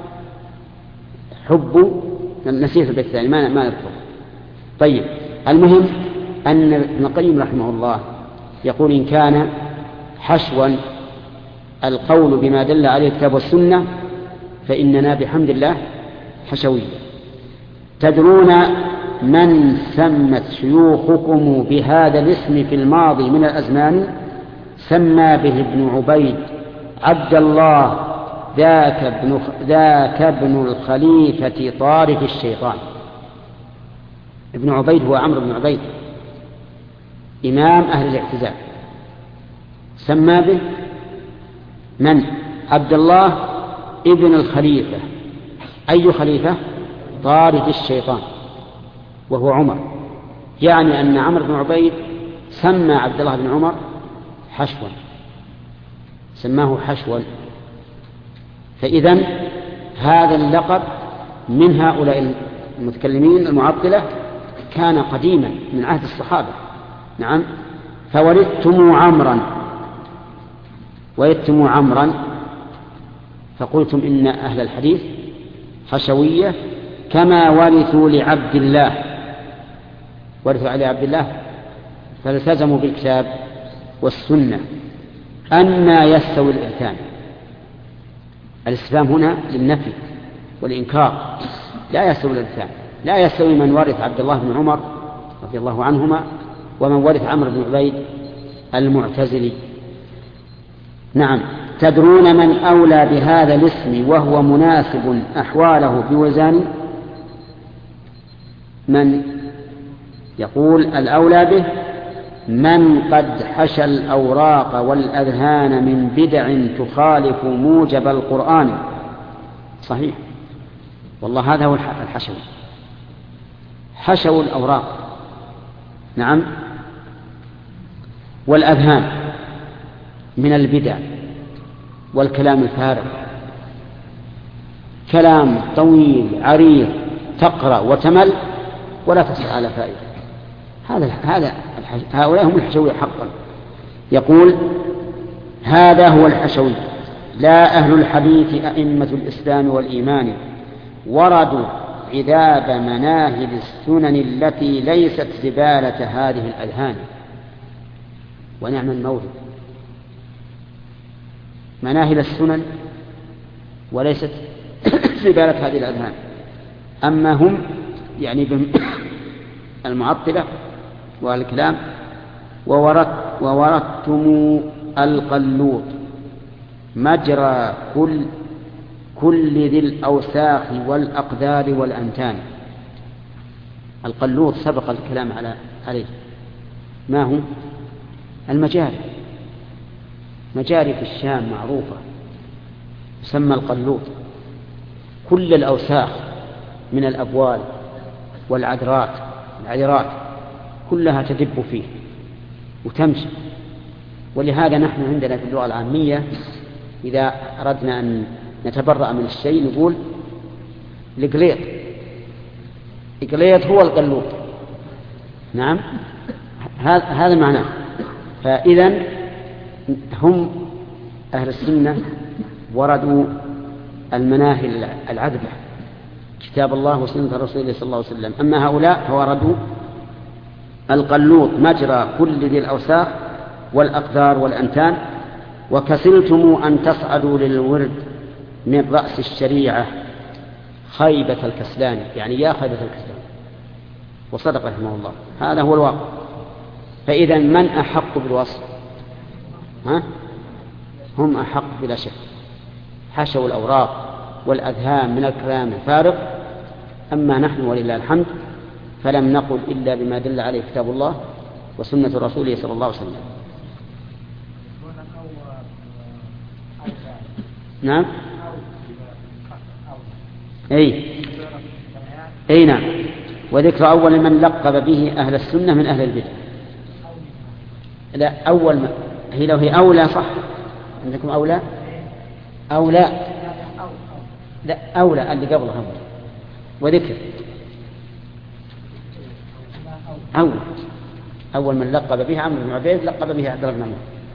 حب نسيت البيت الثاني ما نذكر. طيب المهم أن ابن القيم رحمه الله يقول إن كان حشوا القول بما دل عليه الكتاب والسنة فإننا بحمد الله حشوية. تدرون من سمت شيوخكم بهذا الاسم في الماضي من الأزمان؟ سمى به ابن عبيد عبد الله ذاك ابن الخليفة طارف الشيطان. ابن عبيد هو عمرو بن عبيد إمام أهل الاعتزال. سمى به من؟ عبد الله ابن الخليفة. أي خليفة؟ طارد الشيطان وهو عمر. يعني أن عمرو بن عبيد سمى عبد الله بن عمر حشوا، سماه حشوا. فإذن هذا اللقب من هؤلاء المتكلمين المعطلة كان قديما من عهد الصحابة. نعم. فولدتم عمرا فقلتم إن أهل الحديث حشوية كما ورثوا لعبد الله، ورثوا على عبد الله فالتزموا بالكتاب والسنة. أنى يستوي الإرثان. الاستفهام هنا للنفي والإنكار. لا يستوي الإرثان، لا يستوي من ورث عبد الله بن عمر رضي الله عنهما ومن ورث عمرو بن عبيد المعتزلي. نعم. تدرون من أولى بهذا الاسم وهو مناسب أحواله بوزان؟ من يقول الأولى به من قد حشى الأوراق والأذهان من بدع تخالف موجب القرآن. صحيح والله هذا هو الحشو. حشوا الأوراق نعم والأذهان من البدع والكلام الفارغ، كلام طويل عريض تقرأ وتمل ولا تحصل على فائدة. هؤلاء هم الحشوية حقا. يقول هذا هو الحشوي. لا أهل الحديث أئمة الإسلام والإيمان وردوا عذاب مناهل السنن التي ليست زبالة هذه الأذهان. ونعم المورد مناهل السنن وليست زبالة هذه الأذهان. أما هم يعني المعطلة والكلام ووردتم القلوط مجرى كل ذي الأوساخ والأقدار والأنتان. القلوط سبق الكلام عليه. ما هو؟ المجاري. مجاري في الشام معروفة يسمى القلوط. كل الأوساخ من الأبوال والعذرات كلها تدب فيه وتمشي. ولهذا نحن عندنا في اللغة العامية إذا أردنا أن نتبرأ من الشيء نقول القليط. القليط هو القلوط. نعم، هذا معناه. فإذن هم أهل السنة وردوا المناهل العذبة، كتاب الله وسنة رسوله صلى الله عليه وسلم. أما هؤلاء فوردوا القلوط مجرى كل ذي الأوساخ والأقدار والأنتان. وكسلتم أن تصعدوا للورد من رأس الشريعة خيبة الكسلان، يعني يا خيبة الكسلان. وصدق رحمه الله، هذا هو الواقع. فإذا من أحق بالوصف؟ هم أحق بلا شك. حشوا الأوراق والأذهان من الكلام الفارغ. أما نحن ولله الحمد فلم نقل إلا بما دل عليه كتاب الله وسنة رسوله صلى الله عليه وسلم. نعم، أي نعم. وذكر أول من لقب به أهل السنة من أهل البدع. لا، أول ما هي لو هي أولى صح. عندكم أولى لا، أولى اللي قبلها. وذكر أول من لقب بها عمرو بن عبيد لقب بها عبد الله بن عمرو.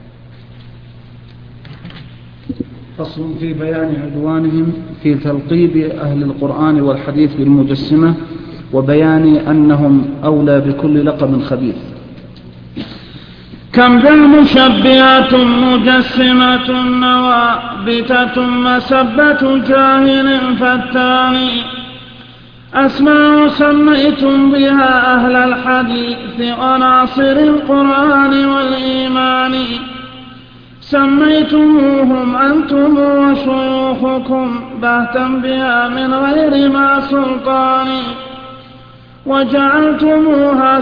فصل في بيان عدوانهم في تلقيب أهل القرآن والحديث بالمجسمة وبيان أنهم أولى بكل لقب خبيث. كم ذا مشبهة مجسمة نوابتة مسبة جاهل فتان أسماء سميتم بها أهل الحديث عناصر القرآن والإيمان سميتموهم أنتم وشيوخكم بهتا بها من غير ما سلطان وجعلتموها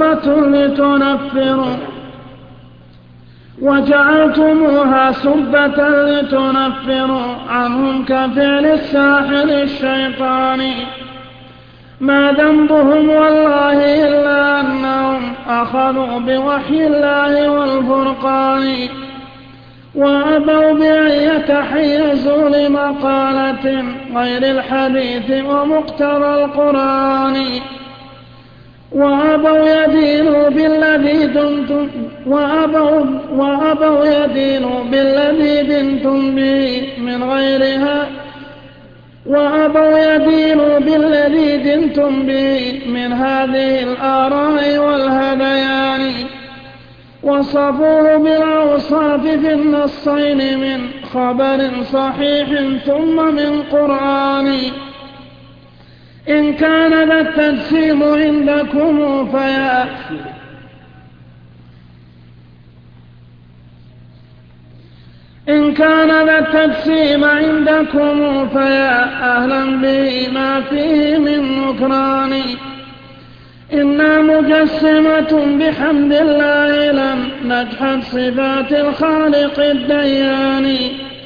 سبة لتنفروا عنهم كفعل الساحر الشيطان ما ذنبهم والله إلا أنهم أخذوا بوحي الله والفرقان وأبوا بأن يتحيزوا لمقالة غير الحديث ومقتضى القرآن وأبوا يدينوا بالذي دنتم به من هذه الآراء والهذيان وصفوه بالأوصاف في النصين من خبر صحيح ثم من قرآن إن كان ذا التجسيم عندكم فيا أهلا به ما فيه من نكران إنا مجسمة بحمد الله لم نجحد صفات الخالق الديان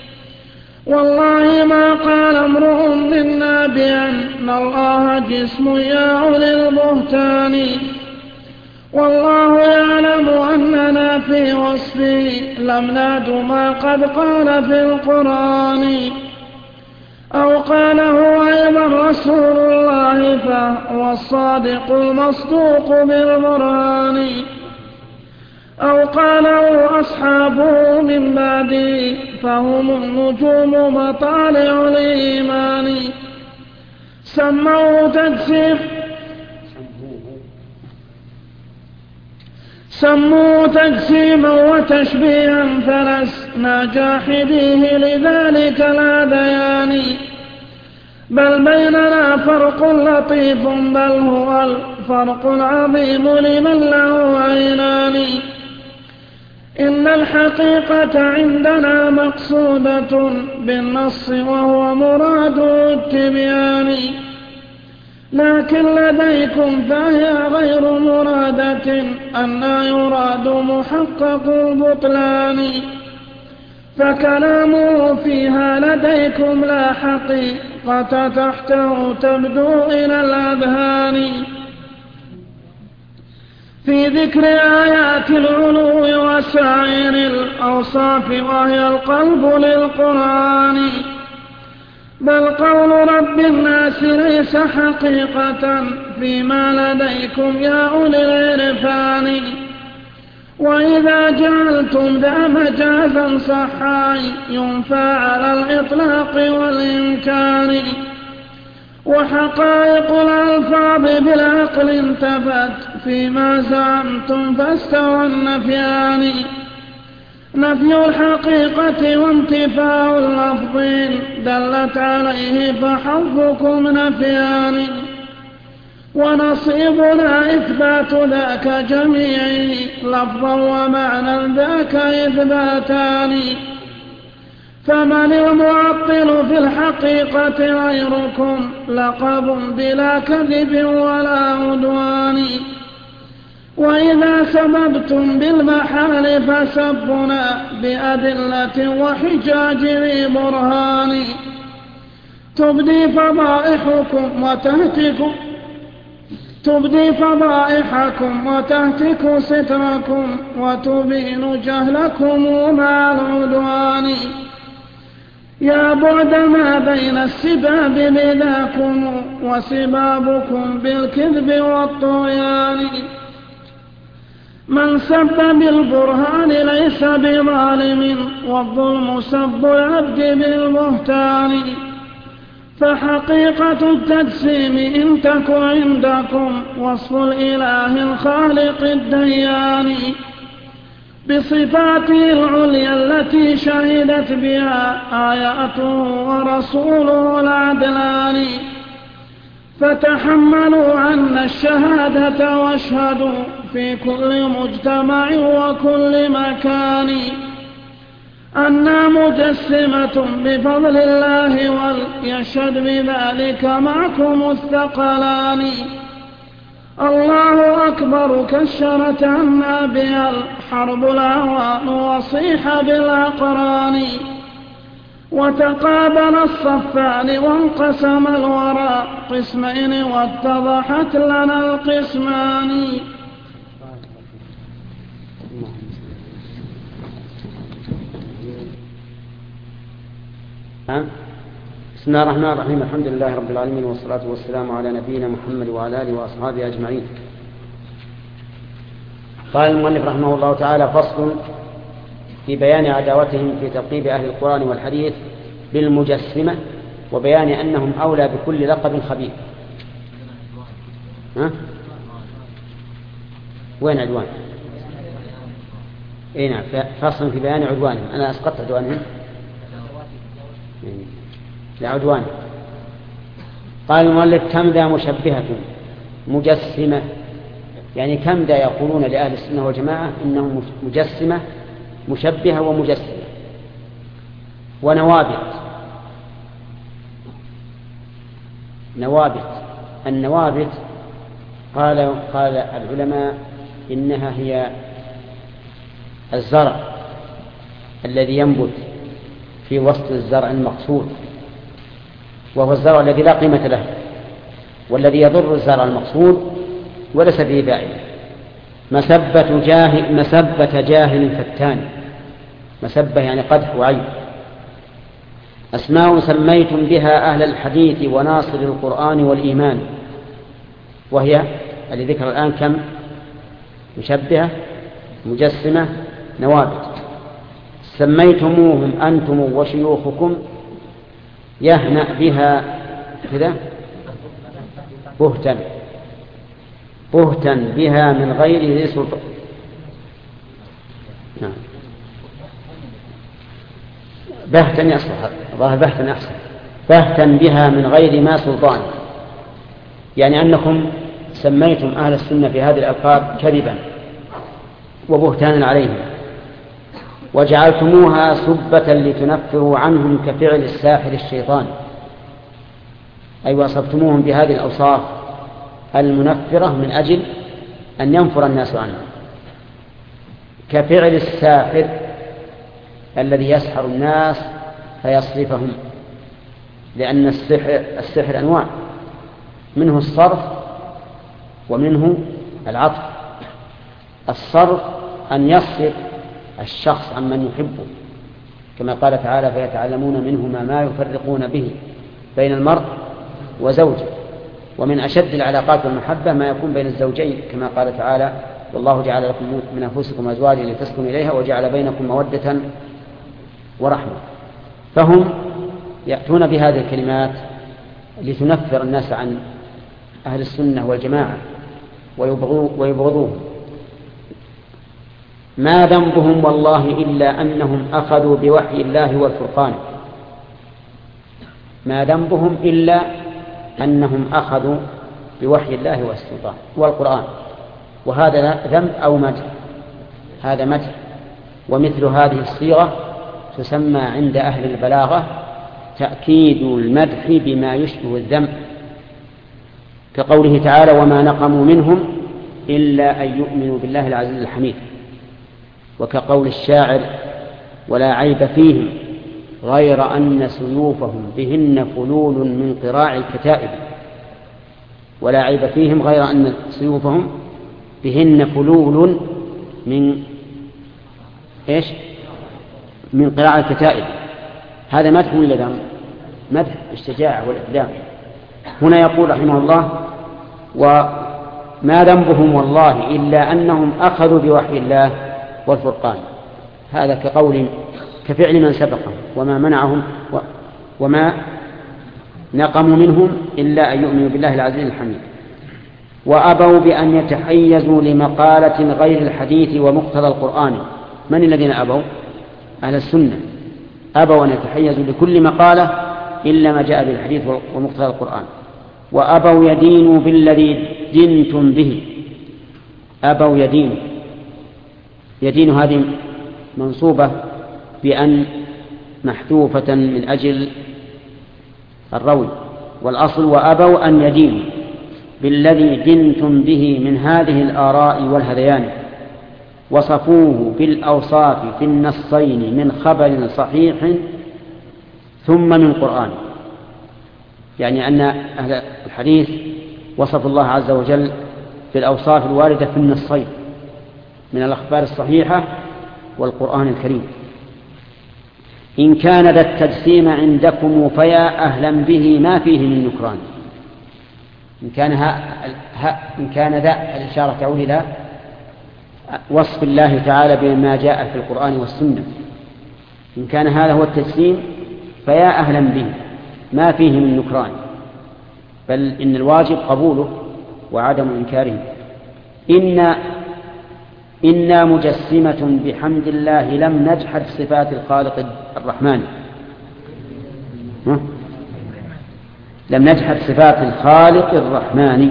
والله ما قال امرؤ منا بأن الله جسم يا أولي البهتان والله يعلم أننا في وصفه لم ناد ما قد قال في القرآن أو قاله أيضا رسول الله فهو الصادق المصدوق بالبرهان أو قاله أصحابه من بعده فهم النجوم مطالع الإيمان سموا تجسيما وتشبيها فلسنا جاحديه لذلك لا ديان بل بيننا فرق لطيف بل هو الفرق العظيم لمن له عينان إن الحقيقة عندنا مقصودة بالنص وهو مراد التبيان، لكن لديكم فهي غير مرادة أن يراد محقق البطلان، فكلامه فيها لديكم لا حقيقة تحته تبدو إلى الأذهان، في ذكر آيات العلو وسائر الأوصاف وهي القلب للقرآن، بل قول رب الناس ليس حقيقة فيما لديكم يا أولي العرفان، وإذا جعلتم ذا مجازا صحا ينفى على الإطلاق والإمكان، وحقائق الألفاظ بالعقل انتفت فيما زعمتم فاستوى النفيان، نفي الحقيقة وانتفاء اللفظين دلت عليه فحظكم نفيان، ونصيبنا إثبات ذاك جميعه لفظا ومعنى ذاك إثباتان، فمن المعطل في الحقيقة غيركم لقب بلا كذب ولا عدوان، وإذا سببتم بالمحال فسبنا بأدلة وحجاج ذي برهان، تبدي فضائحكم وتهتك ستركم وتبين جهلكم مع العدوان، يا بعد ما بين السباب بذاكم وسبابكم بالكذب والطغيان، من سب بالبرهان ليس بظالم والظلم سب العبد بالبهتان، فحقيقة التجسيم إن تك عندكم وصف الإله الخالق الديان بصفاته العليا التي شهدت بها آياته ورسوله العدلان، فتحملوا عنا الشهادة واشهدوا في كل مجتمع وكل مكان أننا مجسمة بفضل الله وليشهد بذلك معكم الثقلان، الله أكبر كشرت عنا بها الحرب الأهوان وصيح بالأقران، وتقابل الصفان وانقسم الورى قسمين واتضحت لنا القسمان. بسم الله الرحمن الرحيم، الحمد لله رب العالمين والصلاة والسلام على نبينا محمد وعلى آله وأصحابه أجمعين. قال المؤلف رحمه الله تعالى: فصل في بيان عداوتهم في تلقيب أهل القرآن والحديث بالمجسمة وبيان أنهم أولى بكل لقب خبيث. وين عدوان؟ اي نعم، فصل في بيان عدوانهم. أنا أسقطت عدوانهم لعدوان. قال المؤلف: كم ذا مشبهة مجسمة، يعني كم ذا يقولون لأهل السنة والجماعة إنهم مجسمة مشبهة ومجسمة ونوابط. النوابط قال العلماء إنها هي الزرع الذي ينبت في وسط الزرع المقصود، وهو الزرع الذي لا قيمة له والذي يضر الزرع المقصود وليس به فائدة. مسبة جاهل فتان، مسبة يعني قدح وعيب. أسماء سميتم بها أهل الحديث وناصر القرآن والإيمان، وهي اللي ذكر الآن كم؟ مشبهة مجسمة نوابط. سميتموهم أنتم وشيوخكم يهنأ بها كذا بهتا بها من غير ذي سلطان. نعم، بهتا يصلح، الله بهتا أحسن، بهتا بها من غير ما سلطان، يعني أنكم سميتم أهل السنة في هذه الألقاب كذبا وبهتانا عليهم، وجعلتموها سبة لتنفروا عنهم كفعل الساحر الشيطان، أي وصفتموهم بهذه الأوصاف المنفرة من أجل أن ينفر الناس عنهم، كفعل الساحر الذي يسحر الناس فيصرفهم، لأن السحر أنواع، منه الصرف ومنه العطف. الصرف أن يصرف الشخص عمن يحبه، كما قال تعالى فيتعلمون منهما ما يفرقون به بين المرء وزوجه. ومن أشد العلاقات والمحبة ما يكون بين الزوجين، كما قال تعالى والله جعل لكم من أنفسكم أزواجا لتسكنوا إليها وجعل بينكم مودة ورحمة. فهم يأتون بهذه الكلمات لتنفر الناس عن أهل السنة والجماعة ويبغضوهم. ما ذنبهم والله إلا أنهم أخذوا بوحي الله والفرقان. ما ذنبهم إلا أنهم أخذوا بوحي الله والقرآن. وهذا ذنب أو مدح؟ هذا مدح. ومثل هذه الصيغة تسمى عند أهل البلاغة تأكيد المدح بما يشبه الذم، كقوله تعالى وما نقموا منهم إلا أن يؤمنوا بالله العزيز الحميد، وكقول الشاعر ولا عيب فيهم غير أن سيوفهم بهن فلول من قراع الكتائب. ولا عيب فيهم غير أن سيوفهم بهن فلول من إيش؟ من قراع الكتائب. هذا مدح ولا ذم؟ مدح الشجاعة والإقدام. هنا يقول رحمه الله وما ذنبهم والله إلا أنهم أخذوا بوحي الله والفرقان. هذا كفعل من سبقهم وما منعهم وما نقموا منهم إلا أن يؤمنوا بالله العزيز الحميد. وأبوا بأن يتحيزوا لمقالة غير الحديث ومقتضى القرآن. من الذين أبوا؟ أهل السنة. أبوا أن يتحيزوا لكل مقالة إلا ما جاء بالحديث ومقتضى القرآن. وأبوا يدينوا بالذي دينتم به. أبوا يدين هذه منصوبة بأن محذوفة من أجل الروي، والأصل وأبوا أن يدينوا بالذي دنتم به من هذه الآراء والهذيان. وصفوه بالأوصاف في النصين من خبر صحيح ثم من قرآن. يعني أن أهل الحديث وصفوا الله عز وجل بالأوصاف الواردة في النصين من الأخبار الصحيحة والقرآن الكريم. إن كان ذا التجسيم عندكم فيا أهلا به ما فيه من نكران. إن كان ذا الإشارة تعود إلى وصف الله تعالى بما جاء في القرآن والسنة. إن كان هذا هو التجسيم فيا أهلا به ما فيه من نكران، بل إن الواجب قبوله وعدم إنكاره. إنا مجسمة بحمد الله لم نجحد صفات الخالق الرحمن. لم نجحد صفات الخالق الرحمن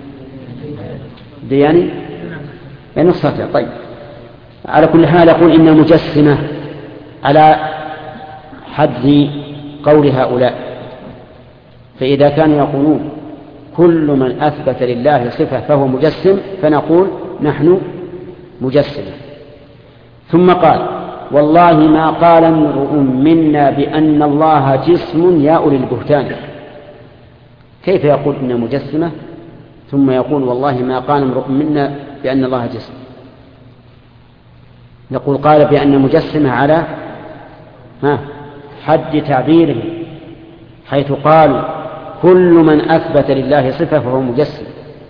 دياني نصته. طيب، على كل حال يقول إن مجسمة على حد قول هؤلاء. فإذا كانوا يقولون كل من أثبت لله صفة فهو مجسم فنقول نحن مجسمة. ثم قال والله ما قال امرؤ منا بأن الله جسم يا أولي البهتان. كيف يقول إن مجسمة ثم يقول والله ما قال امرؤ منا بأن الله جسم؟ نقول قال بأن مجسمة على حد تعبيره، حيث قالوا كل من أثبت لله صفة فهو مجسم.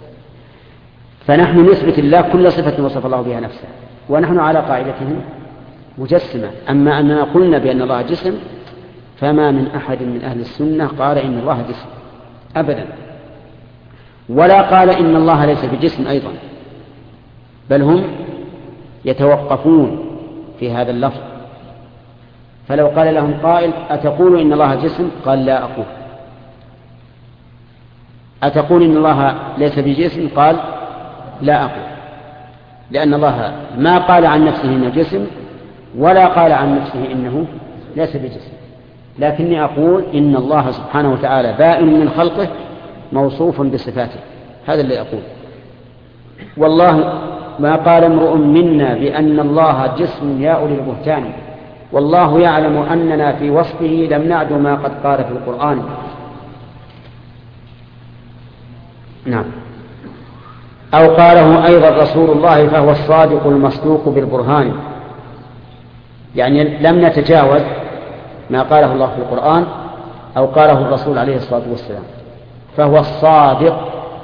فنحن نثبت الله كل صفة وصف الله بها نفسه، ونحن على قاعدتهم مجسمة. أما أننا قلنا بأن الله جسم فما من أحد من أهل السنة قال إن الله جسم أبدا، ولا قال إن الله ليس بجسم أيضا، بل هم يتوقفون في هذا اللفظ. فلو قال لهم قائل أتقول إن الله جسم؟ قال لا أقول. أتقول إن الله ليس بجسم؟ قال لا أقول، لأن الله ما قال عن نفسه إنه جسم ولا قال عن نفسه إنه ليس بجسم، لكني أقول إن الله سبحانه وتعالى بائن من خلقه موصوف بصفاته، هذا اللي أقول. والله ما قال امرؤ منا بأن الله جسم يا أولي البهتان، والله يعلم أننا في وصفه لم نعد ما قد قال في القرآن. نعم. أو قاله أيضا رسول الله فهو الصادق المصدوق بالبرهان، يعني لم نتجاوز ما قاله الله في القرآن أو قاله الرسول عليه الصلاة والسلام، فهو الصادق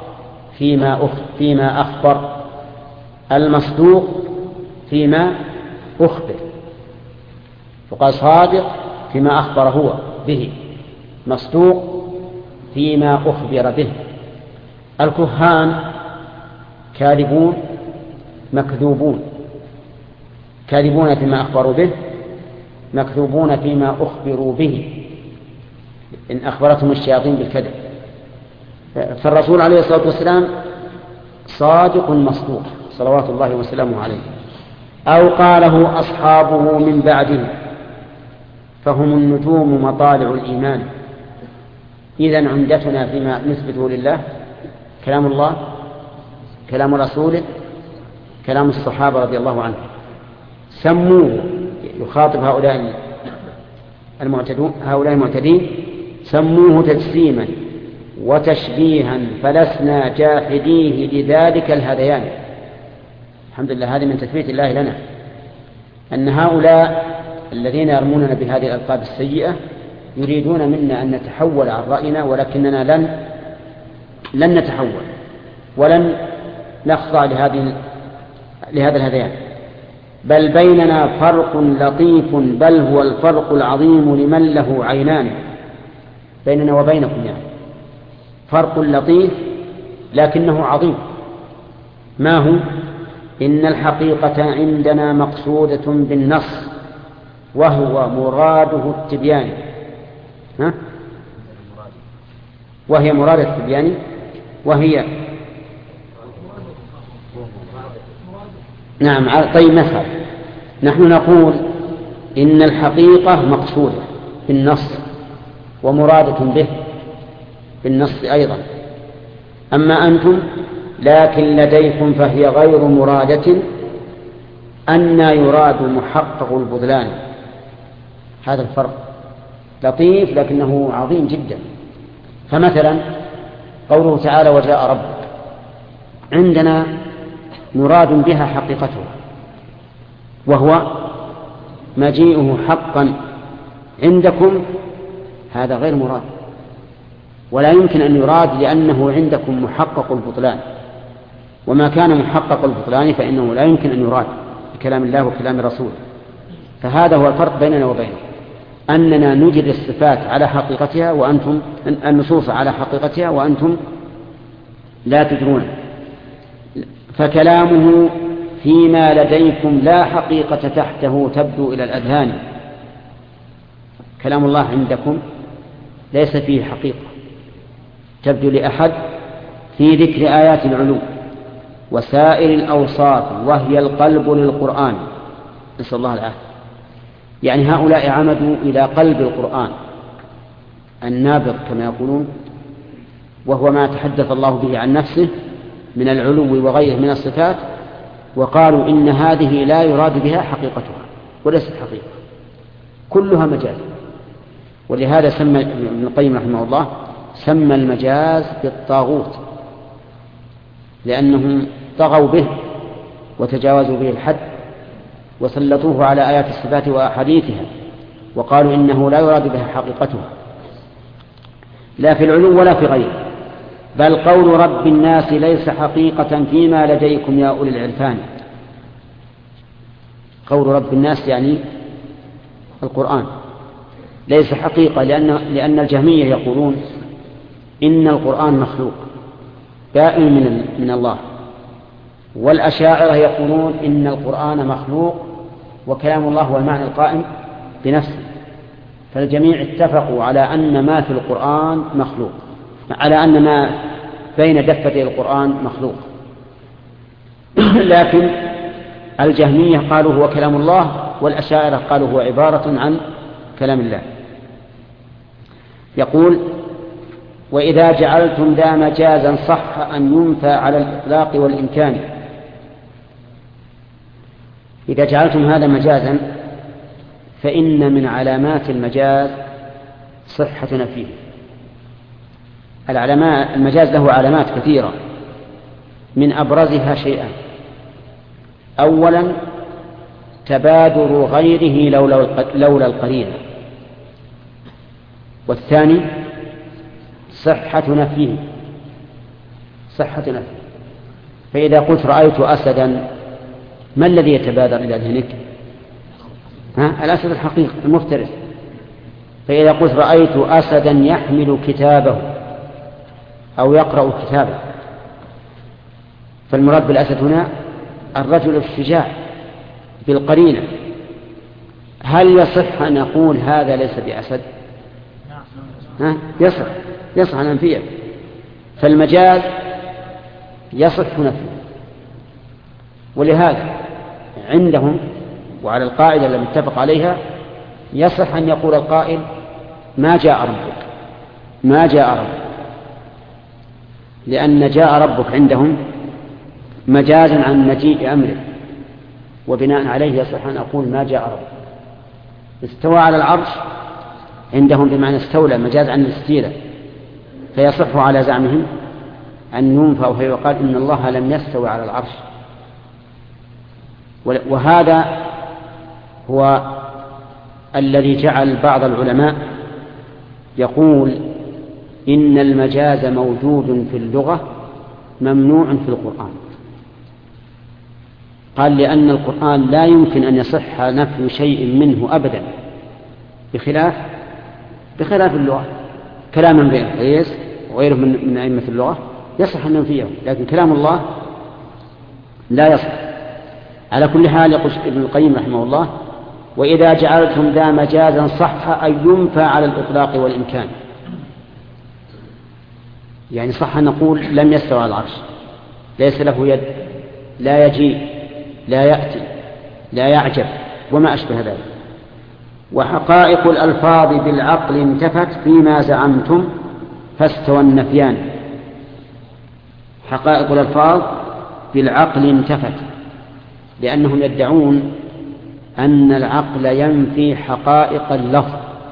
فيما أخبر، المصدوق فيما أخبر، فقال صادق فيما أخبر هو به، مصدوق فيما أخبر به. الكهان كاذبون مكذوبون، كاذبون فيما أخبروا به، مكذوبون فيما أخبروا به إن أخبرتهم الشياطين بالكذب. فالرسول عليه الصلاة والسلام صادق مصدوق صلوات الله وسلامه عليه. أو قاله أصحابه من بعده فهم النجوم مطالع الإيمان. إذن عمدتنا فيما نثبته لله كلام الله، كلام رسوله، كلام الصحابة رضي الله عنهم. سموه، يخاطب هؤلاء المعتدين، سموه تجسيما وتشبيها فلسنا جاحديه لذلك الهذيان. الحمد لله، هذه من تثبيت الله لنا أن هؤلاء الذين يرموننا بهذه الألقاب السيئة يريدون منا أن نتحول عن رأينا، ولكننا لن نتحول ولن نخضع لهذا الهذيان، بل بيننا فرق لطيف، بل هو الفرق العظيم لمن له عينان. بيننا وبينكم يعني فرق لطيف لكنه عظيم. ما هو؟ إن الحقيقة عندنا مقصودة بالنص وهو مراده التبيان، وهي مراد التبيان، وهي نعم. طيب مثلا نحن نقول إن الحقيقة مقصودة بالنص ومرادة به بالنص أيضا، أما أنتم لكن لديكم فهي غير مرادة، أن يراد محقق البطلان. هذا الفرق لطيف لكنه عظيم جدا. فمثلا قوله تعالى وجاء ربك، عندنا مراد بها حقيقته وهو مجيئه حقا، عندكم هذا غير مراد ولا يمكن أن يراد، لأنه عندكم محقق البطلان، وما كان محقق البطلان فإنه لا يمكن أن يراد بكلام الله وكلام الرسول. فهذا هو الفرق بيننا وبينه، أننا نجري الصفات على حقيقتها وأنتم النصوص على حقيقتها وأنتم لا تدرون. فكلامه فيما لديكم لا حقيقة تحته تبدو إلى الأذهان. كلام الله عندكم ليس فيه حقيقة تبدو لأحد في ذكر آيات العلو وسائر الأوصاف وهي القلب للقرآن، نسأل الله العافية. يعني هؤلاء عمدوا إلى قلب القرآن النابض كما يقولون، وهو ما تحدث الله به عن نفسه من العلو وغيره من الصفات، وقالوا إن هذه لا يراد بها حقيقتها وليست حقيقة، كلها مجاز. ولهذا سمى ابن القيم رحمه الله سمى المجاز بالطاغوت، لأنهم طغوا به وتجاوزوا به الحد وسلطوه على آيات الصفات وأحاديثها، وقالوا إنه لا يراد بها حقيقتها لا في العلو ولا في غيره. بل قول رب الناس ليس حقيقة فيما لديكم يا أولي العرفان. قول رب الناس يعني القرآن ليس حقيقة، لأن الجهمية يقولون إن القرآن مخلوق بائن من الله، والأشاعرة يقولون إن القرآن مخلوق وكلام الله هو المعنى القائم بنفسه. فالجميع اتفقوا على أن ما في القرآن مخلوق، على أن ما بين دفتي القرآن مخلوق. لكن الجهمية قالوا هو كلام الله والأشاعرة قالوا هو عبارة عن كلام الله. يقول: وإذا جعلتم ذا مجازا صح أن ينفى على الإطلاق والإمكان. إذا جعلتم هذا مجازا فإن من علامات المجاز صحة نفيه. المجاز له علامات كثيرة، من أبرزها شيئا: أولا تبادر غيره لولا القرينة، والثاني صحة نفيه. فإذا قلت رأيت أسدا، ما الذي يتبادر إلى ذهنك؟ الأسد الحقيقي المفترس. فإذا قلت رأيت أسدا يحمل كتابه أو يقرأ كتابه، فالمراد بالأسد هنا الرجل الشجاع بالقرينة. هل يصح أن نقول هذا ليس بأسد؟ يصح أن ننفيه. فالمجاز يصح نفيه. ولهذا عندهم وعلى القاعدة التي اتفق عليها يصح أن يقول القائل: ما جاء ربك، لأن جاء ربك عندهم مجازا عن مجيء أمره، وبناء عليه يصح أن أقول ما جاء ربك. استوى على العرش عندهم بمعنى استولى، مجاز عن الاستيلاء، فيصح على زعمهم أن ينفى ويقال إن الله لم يستوي على العرش. وهذا هو الذي جعل بعض العلماء يقول إن المجاز موجود في اللغة ممنوع في القرآن. قال: لأن القرآن لا يمكن أن يصح نفي شيء منه أبدا، بخلاف اللغة. كلام بين القيس وغيره من أئمة اللغة يصح أن ننفيه، لكن كلام الله لا يصح. على كل حال يقول ابن القيم رحمه الله: وإذا جعلتم ذا مجازا صح أن ينفى على الإطلاق والإمكان. يعني صح أن نقول لم يستوى على العرش، ليس له يد، لا يجيء، لا يأتي، لا يعجب، وما أشبه ذلك. وحقائق الألفاظ بالعقل انتفت فيما زعمتم فاستوى النفيان. حقائق الألفاظ بالعقل انتفت، لأنهم يدعون أن العقل ينفي حقائق اللفظ.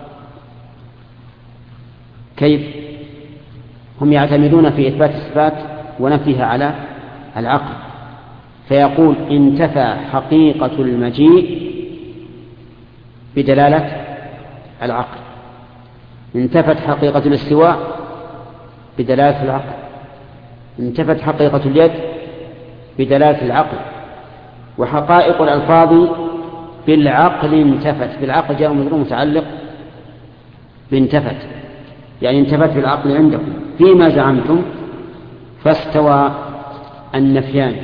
كيف؟ هم يعتمدون في إثبات الصفات ونفيها على العقل، فيقول انتفى حقيقة المجيء بدلالة العقل، انتفت حقيقة الاستواء بدلالة العقل، انتفت حقيقة اليد بدلالة العقل. وحقائق الألفاظ بالعقل انتفت، بالعقل جاء مجرور متعلق بانتفت، يعني انتفت بالعقل عندكم فيما زعمتم فاستوى النفيان.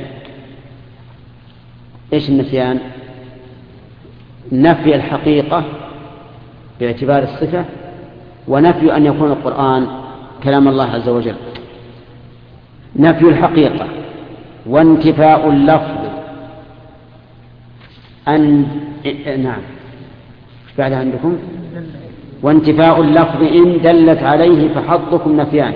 ايش النفيان؟ نفي الحقيقة باعتبار الصفة، ونفي أن يكون القرآن كلام الله عز وجل. نفي الحقيقة وانتفاء اللفظ نعم، بعد عندكم وانتفاء اللفظ إن دلت عليه فحظكم نفيان.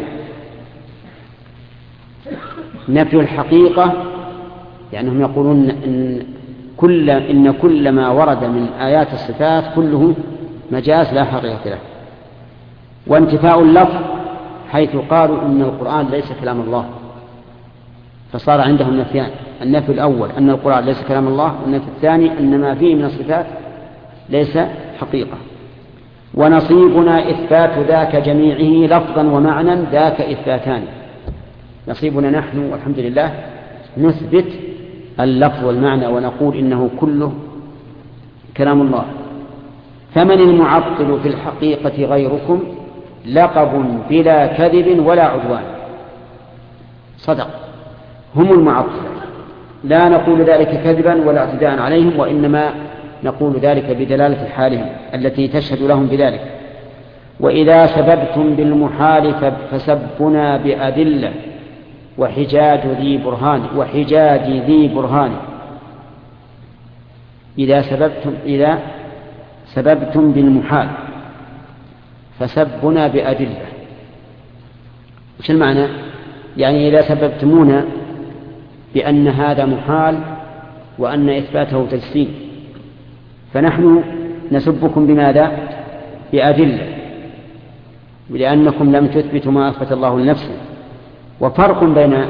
نفي الحقيقة يعني هم يقولون إن كل ما ورد من آيات الصفات كله مجاز لا حقيقة له. وانتفاء اللفظ حيث قالوا إن القرآن ليس كلام الله، فصار عندهم نفيان: النفي الأول أن القرآن ليس كلام الله، والنفي الثاني أن ما فيه من الصفات ليس حقيقة. ونصيبنا إثبات ذاك جميعه لفظا ومعنى، ذاك إثباتان. نصيبنا نحن والحمد لله نثبت اللفظ والمعنى ونقول إنه كله كلام الله. فمن المعطل في الحقيقة غيركم لقب بلا كذب ولا عدوان. صدق، هم المعطلة، لا نقول ذلك كذبا ولا اعتداء عليهم، وإنما نقول ذلك بدلالة حالهم التي تشهد لهم بذلك. وإذا سببتم بالمحال فسبنا بأدلة وحجاج ذي برهان. إذا سببتم بالمحال فسبنا بأدلة. وش المعنى؟ يعني إذا سببتمونا بأن هذا محال وأن إثباته تجسيم، فنحن نسبكم بماذا؟ بأدلة، لأنكم لم تثبتوا ما أثبت الله لنفسه. وفرق بين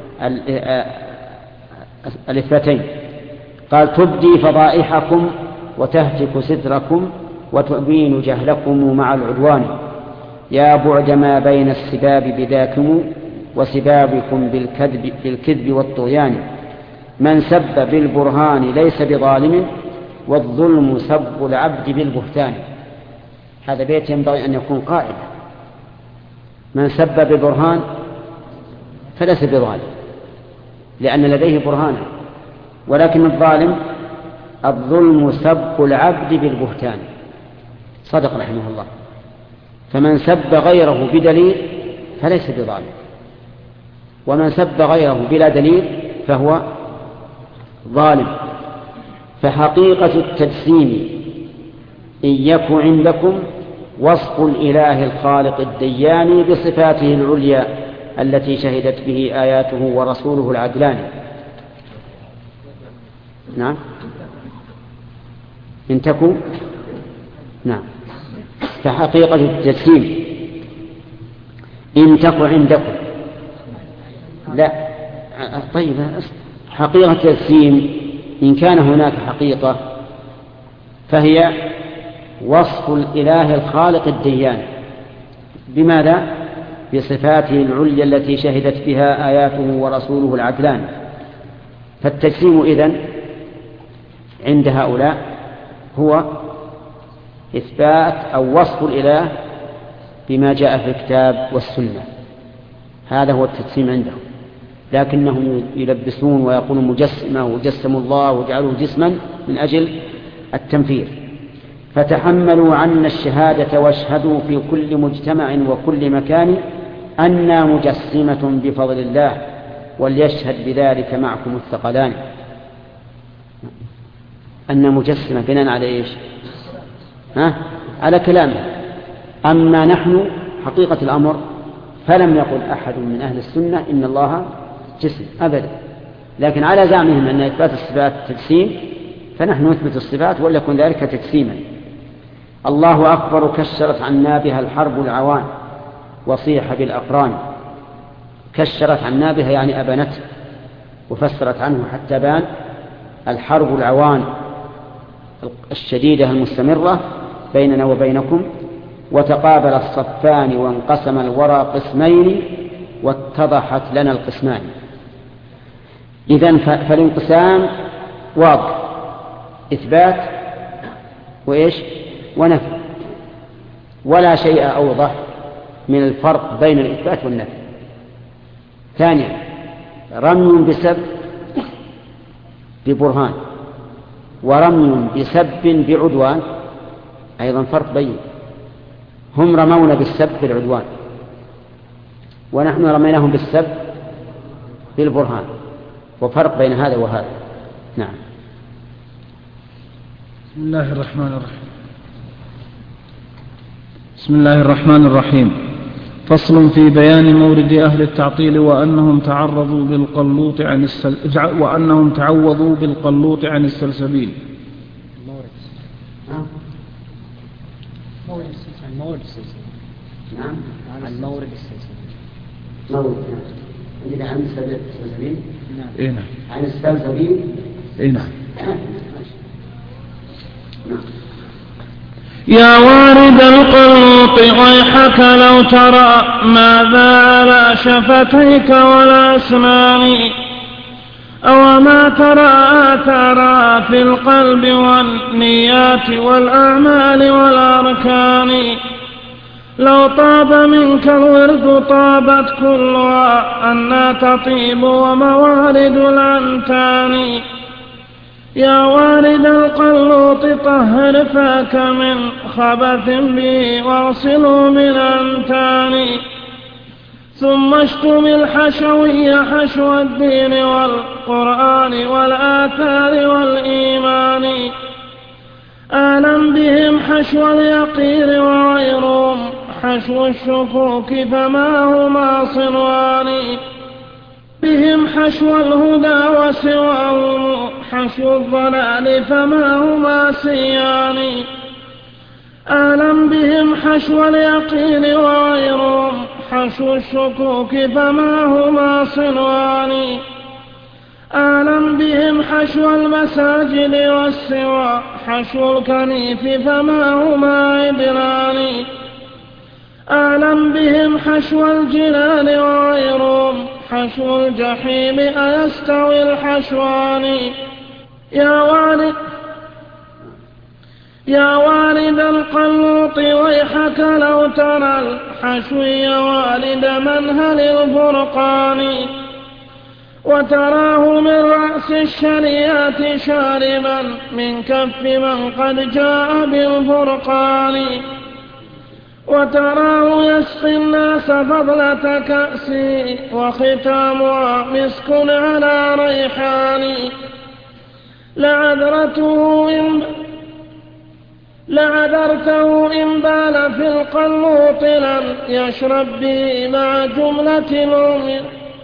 الإثباتين. قال تبدي فضائحكم وتهتك ستركم وتبين جهلكم مع العدوان، يا بعد ما بين السباب بذاكم وسبابكم بالكذب والطغيان، من سب بالبرهان ليس بظالم والظلم سب العبد بالبهتان. هذا بيت ينبغي أن يكون قائلا: من سب بالبرهان فليس بظالم لأن لديه برهانا، ولكن الظلم سب العبد بالبهتان. صدق رحمه الله. فمن سب غيره بدليل فليس بظالم، ومن سب غيره بلا دليل فهو ظالم. فحقيقة التجسيم إن يك عندكم وصف الإله الخالق الديان بصفاته العليا التي شهدت به آياته ورسوله العدلان. نعم، إن تكن. نعم. فحقيقة التجسيم إن تك عندكم. لا، طيب، حقيقة التجسيم إن كان هناك حقيقة فهي وصف الإله الخالق الديان. بماذا؟ بصفاته العليا التي شهدت بها آياته ورسوله العدلان. فالتجسيم إذن عند هؤلاء هو إثبات أو وصف الإله بما جاء في الكتاب والسنة. هذا هو التجسيم عندهم. لكنهم يلبسون ويقولون مجسمة وجسموا الله وجعلوه جسما من أجل التنفير. فتحملوا عنا الشهادة واشهدوا في كل مجتمع وكل مكان أننا مجسمة بفضل الله وليشهد بذلك معكم الثقلان. أن مجسمة بناء على إيش؟ على كلامه. أما نحن حقيقة الأمر فلم يقل أحد من أهل السنة إن الله جسم أبدا، لكن على زعمهم أن إثبات الصفات تجسيم، فنحن نثبت الصفات وليكن ذلك تجسيما. الله أكبر كشرت عنا بها الحرب العوان وصيح بالأقران. كشرت عنا بها يعني أبانته، وفسرت عنه حتى بان الحرب العوان الشديدة المستمرة بيننا وبينكم. وتقابل الصفان وانقسم الورى قسمين واتضحت لنا القسمان. إذن فالانقسام واضح، إثبات وإيش ونفي، ولا شيء أوضح من الفرق بين الإثبات والنفي. ثانيا، رمي بسب ببرهان ورمي بسب بعدوان أيضا فرق بين. هم رمونا بالسب بالعدوان ونحن رميناهم بالسب بالبرهان، وفرق بين هذا وهذا. نعم. بسم الله الرحمن الرحيم. بسم الله الرحمن الرحيم. فصل في بيان مورد أهل التعطيل وأنهم تعوضوا بالقلوط عن السلسبيل. مورد السلسبيل. نعم، عن مورد السلسبيل. مورد عندنا عن السلسبيل. نعم. إيه نعم. عن السلسبيل. إيه نعم. يا وارد القلوط ويحك لو ترى ماذا على شفتيك والأسنان، أو ما ترى في القلب والنيات والأعمال والأركان. لو طاب منك الورد طابت كلها أنها تطيب وموارد الأنتان. يا وارد القلوط طهر فاك من خبث به واغسله من أنتان. ثم اشتم الحشوي حشو الدين والقرآن والآثار والإيمان أعلم بهم حشو اليقين وغيرهم حشو الشكوك فما هما صنوان بهم حشو الهدى وسواهم حشو الضلال فما هما سيان أعلم بهم حشو اليقين وغيرهم حشو الشكوك فما هما صنوان أعلم بهم حشو المساجد والسوى حشو الكنيف فما هما عدلان أعلم بهم حشو الجنان وغيرهم حشو الجحيم أيستوي الحشوان يا والد القلوط ويحك لو ترى الحشوي والد منهل الفرقان وتراه من رأس الشريعة شاربا من كف من قد جاء بالفرقان وتراه يسقي الناس فضلة كأس وختامها مسك على ريحان لعذرته إن بال في القلوط لم يشرب به مع جملة المؤمن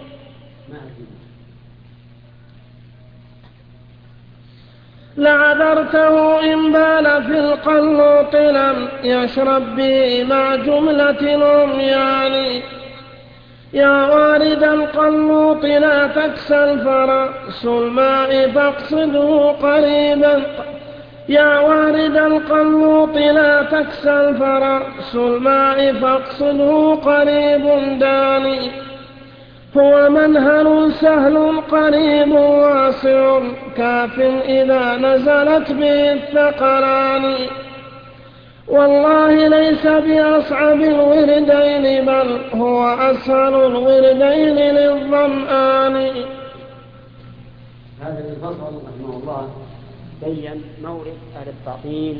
لعذرته إن بال في القلوط لم يشرب به مع جملة العميان يا وارد القلوط لا تكسل فرأس الماء فاقصده قريبا يا وارد القلوط لا تكسل فرأس الماء فاقصده قريب داني هو منهل سهل قريب واسع كاف إذا نزلت به الثقلان والله ليس بأصعب الوردين بل هو أسهل الوردين للظمآن. هذا الفصل رحمه الله بين مورد أهل التعطيل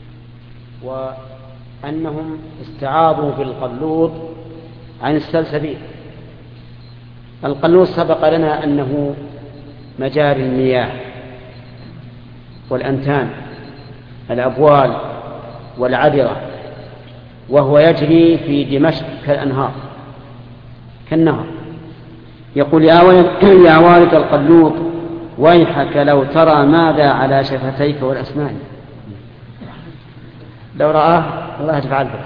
وأنهم استعاضوا في القلوط عن السلسبيل. القلوط سبق لنا أنه مجاري المياه والأنتان الأبوال والعذرة وهو يجري في دمشق كالأنهار كالنهر. يقول يا والد القلوط ويحك لو ترى ماذا على شفتيك والأسنان. لو رآه الله يجعل به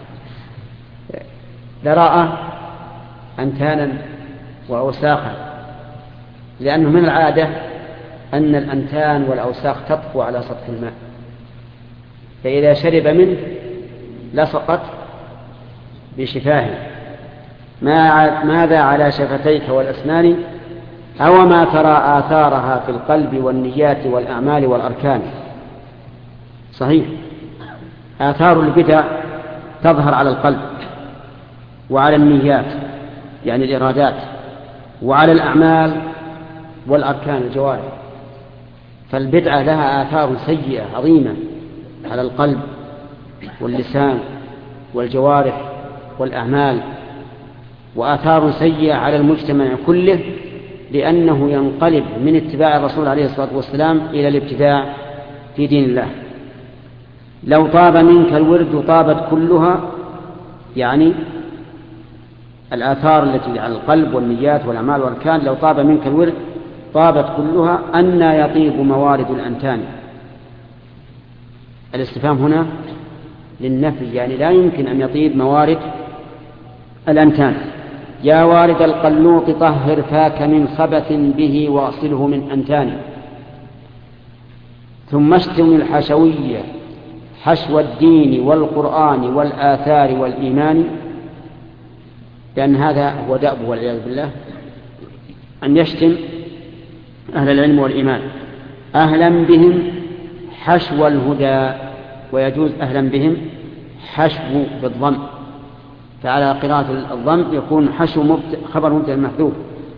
لرأى أنتانا وأوساخا لأنه من العادة أن الأنتان والأوساخ تطفو على سطح الماء فإذا شرب منه لصقت بشفاهه. ماذا على شفتيك والأسنان أو ما ترى آثارها في القلب والنيات والأعمال والأركان. صحيح آثار البدع تظهر على القلب وعلى النيات يعني الإرادات وعلى الأعمال والأركان الجوارح. فالبدعة لها آثار سيئة عظيمة على القلب واللسان والجوارح والأعمال وآثار سيئة على المجتمع كله لأنه ينقلب من اتباع الرسول عليه الصلاة والسلام إلى الابتداع في دين الله. لو طاب منك الورد طابت كلها يعني الآثار التي على القلب والنيات والأعمال والأركان لو طاب منك الورد طابت كلها أن يطيب موارد الأنتان. الاستفهام هنا للنفي يعني لا يمكن أن يطيب موارد الأنتان. يا وارد القلوط طهر فاك من خبث به واصله من أنتان ثم اشتم الحشوية حشو الدين والقرآن والآثار والإيمان. لأن هذا هو دأبه والعياذ بالله أن يشتم أهل العلم والإيمان. أهلا بهم حشو الهدى ويجوز أهلا بهم حشو بالضم فعلى قراءة الضم يكون حشو خبر مبتدأ محذوف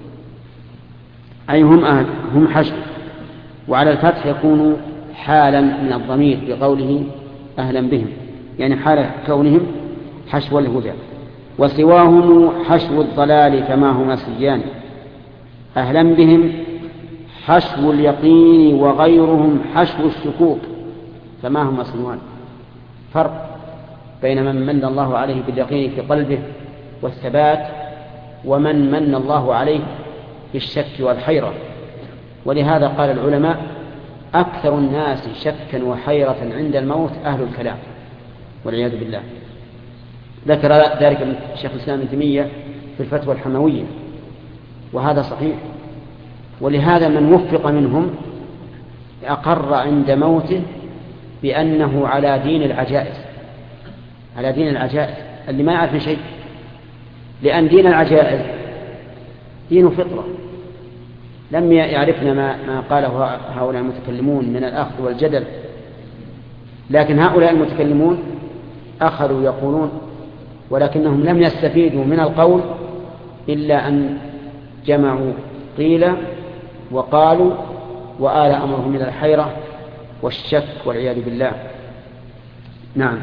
أي هم حشو وعلى الفتح يكون حالا من الضمير بقوله أهلا بهم يعني حال كونهم حشو الهدى. وسواهم حشو الضلال فما هما سيان. أهلا بهم حشو اليقين وغيرهم حشو الشكوك فما هما سنوان. فرق بين من من الله عليه باليقين في قلبه والثبات ومن من الله عليه بالشك والحيرة. ولهذا قال العلماء أكثر الناس شكا وحيرة عند الموت أهل الكلام والعياذ بالله. ذكر ذلك الشيخ الإسلام ابن تيمية في الفتوى الحموية، وهذا صحيح. ولهذا من وفق منهم أقر عند موته بأنه على دين العجائز، على دين العجائز اللي ما يعرف شيء، لأن دين العجائز دين فطرة لم يعرفنا ما قاله هؤلاء المتكلمون من الأخذ والجدل. لكن هؤلاء المتكلمون أخذوا يقولون، ولكنهم لم يستفيدوا من القول إلا أن جمعوا قيل وقالوا وآل أمرهم إلى الحيرة والشك والعياذ بالله. نعم.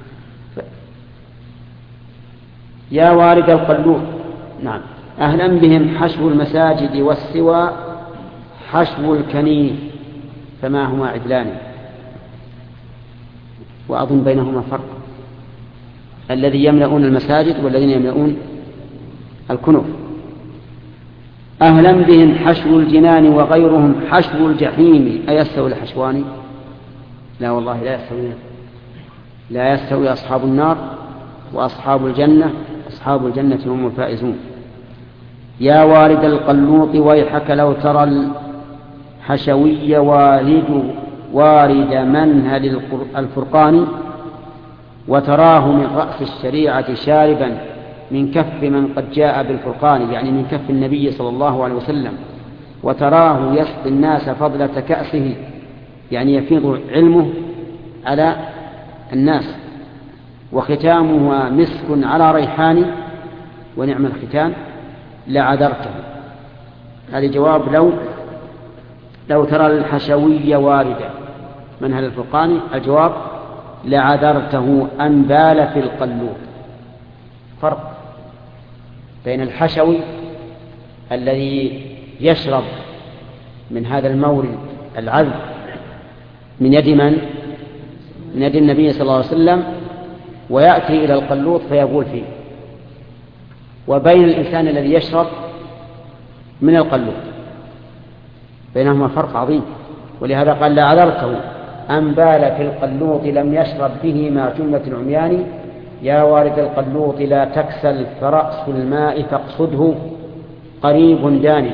يا وارد القلوب. نعم. أهلا بهم حشو المساجد والسوى حشو الكنيف فما هما عدلان. وأظن بينهما فرق، الذي يملؤون المساجد والذين يملؤون الكنوف. أهلا بهم حشو الجنان وغيرهم حشو الجحيم أيستوي الحشوان؟ لا والله لا يستوي. لا يستوي أصحاب النار وأصحاب الجنة، أصحاب الجنة هم الفائزون. يا وارد القلوط ويحك لو ترى الحشوي وارد منهل الفرقان وتراه من رأس الشريعة شاربا من كف من قد جاء بالفرقان، يعني من كف النبي صلى الله عليه وسلم. وتراه يسقي الناس فضلة كأسه، يعني يفيض علمه على الناس. وختامها مسك على ريحان ونعم الختام لعذرته. هذا جواب لو ترى الحشوي واردا منهل الفرقان. الجواب لعذرته أن بال في القلوب. فرق بين الحشوي الذي يشرب من هذا المورد العذب من يد من؟ من يد النبي صلى الله عليه وسلم، ويأتي إلى القلوط فيبول فيه، وبين الإنسان الذي يشرب من القلوط، بينهما فرق عظيم. ولهذا قال لعذرته أن بال في القلوط لم يشرب به مع جملة العميان. يا وارد القلوط لا تكسل فرأس الماء فاقصده قريب داني،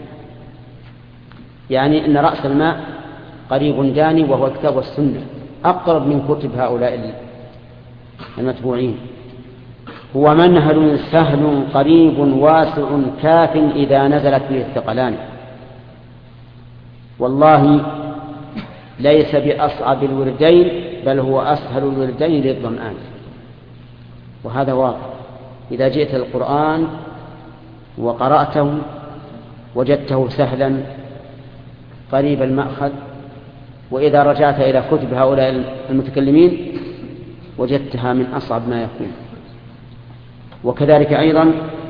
يعني أن رأس الماء قريب داني، وهو الكتاب والسنة أقرب من كتب هؤلاء المتبوعين. هو منهل سهل قريب واسع كاف إذا نزلت به الثقلان. والله ليس بأصعب الوردين بل هو أسهل الوردين للظمآن. وهذا واضح، إذا جئت القرآن وقرأته وجدته سهلا قريب المأخذ، وإذا رجعت إلى كتب هؤلاء المتكلمين وجدتها من أصعب ما يكون. وكذلك أيضا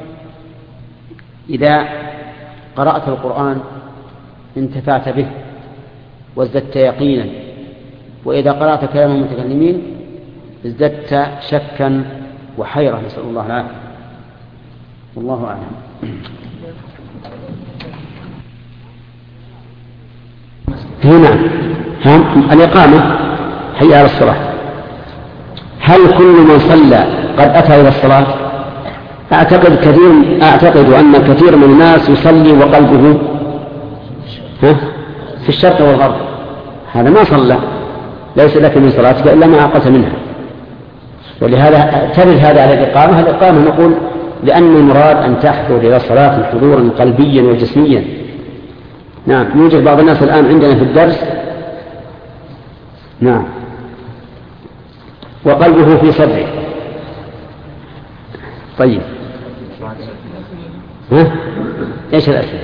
إذا قرأت القرآن انتفعت به وازددت يقينا، وإذا قرأت كلام المتكلمين ازددت شكا وحيرة، نسأل الله العافية. والله أعلم. هنا الإقامة حي على الصلاة. هل كل من صلى قد أتى إلى الصلاة؟ أعتقد أن كثير من الناس يصلي وقلبه في الشرق والغرب. هذا ما صلى، ليس لك من صلاتك إلا ما عقلت منها. ولهذا ترد هذا على الإقامة. الإقامة نقول لأن المراد أن تحضر إلى الصلاة حضورا قلبيا وجسميا. نعم، يوجد بعض الناس الآن عندنا في الدرس نعم وقلبه في صدره. طيب ايش الأسئلة؟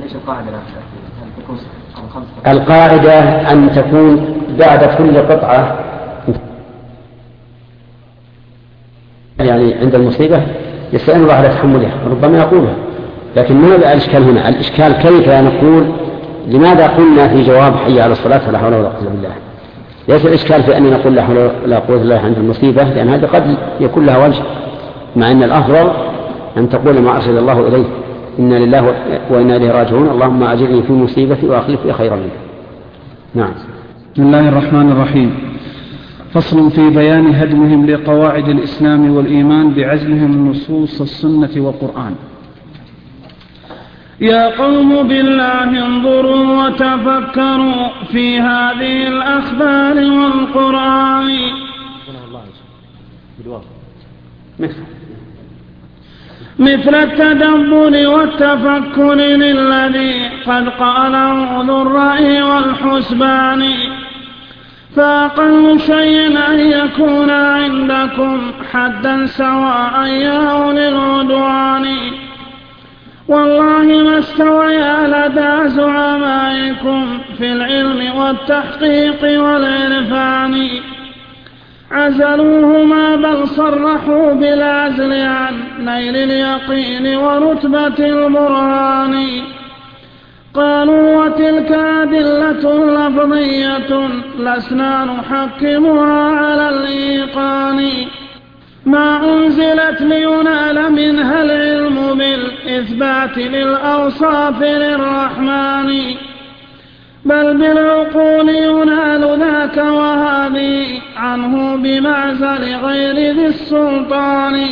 القاعدة أن تكون بعد كل قطعة، يعني عند المصيبة يستعين الله على تحملها، ربما يقولها، لكن ماذا الإشكال هنا؟ الإشكال كيف نقول لماذا قلنا في جواب حي على الصلاة لا حول ولا قوة إلا بالله؟ ليس الإشكال في أن نقول لا حول ولا قوة إلا بالله عند المصيبة، لأن هذا قد يكون لها وجه، مع أن الأفضل أن تقول ما أرشد الله إليه، إنا لله وإنا إليه راجعون، اللهم أجرني في مصيبتي وأخلف لي خيرا منها. نعم. بسم الله الرحمن الرحيم. فصل في بيان هدمهم لقواعد الإسلام والإيمان بعزلهم نصوص السنة والقرآن. يا قوم بالله انظروا وتفكروا في هذه الأخبار والقرآن، مثل التدبر والتفكر للذي قد قاله ذو الرأي والحسبان، فأقل شيء أن يكون عندكم حدا سواء يا أولي العدوان، والله ما استويا لدى زعمائكم في العلم والتحقيق والعرفان، عزلوهما بل صرحوا بالعزل عن نيل اليقين ورتبة البرهان، قالوا وتلك أدلة لفظية لسنا نحكمها على الإيقان، ما أنزلت لينال منها العلم بالإثبات للأوصاف للرحمن، بل بالعقول ينال ذاك وهذه عنه بمعزل غير ذي السلطان.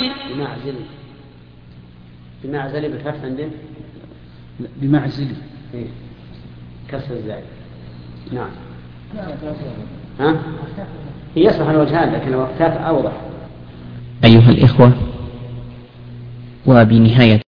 بمعزل بالفتح عنده؟ بمعزل كسر الزائد. نعم. ها؟ هي يصلح الوجهان، لكن الوقتات أوضح. أيها الإخوة، وبنهاية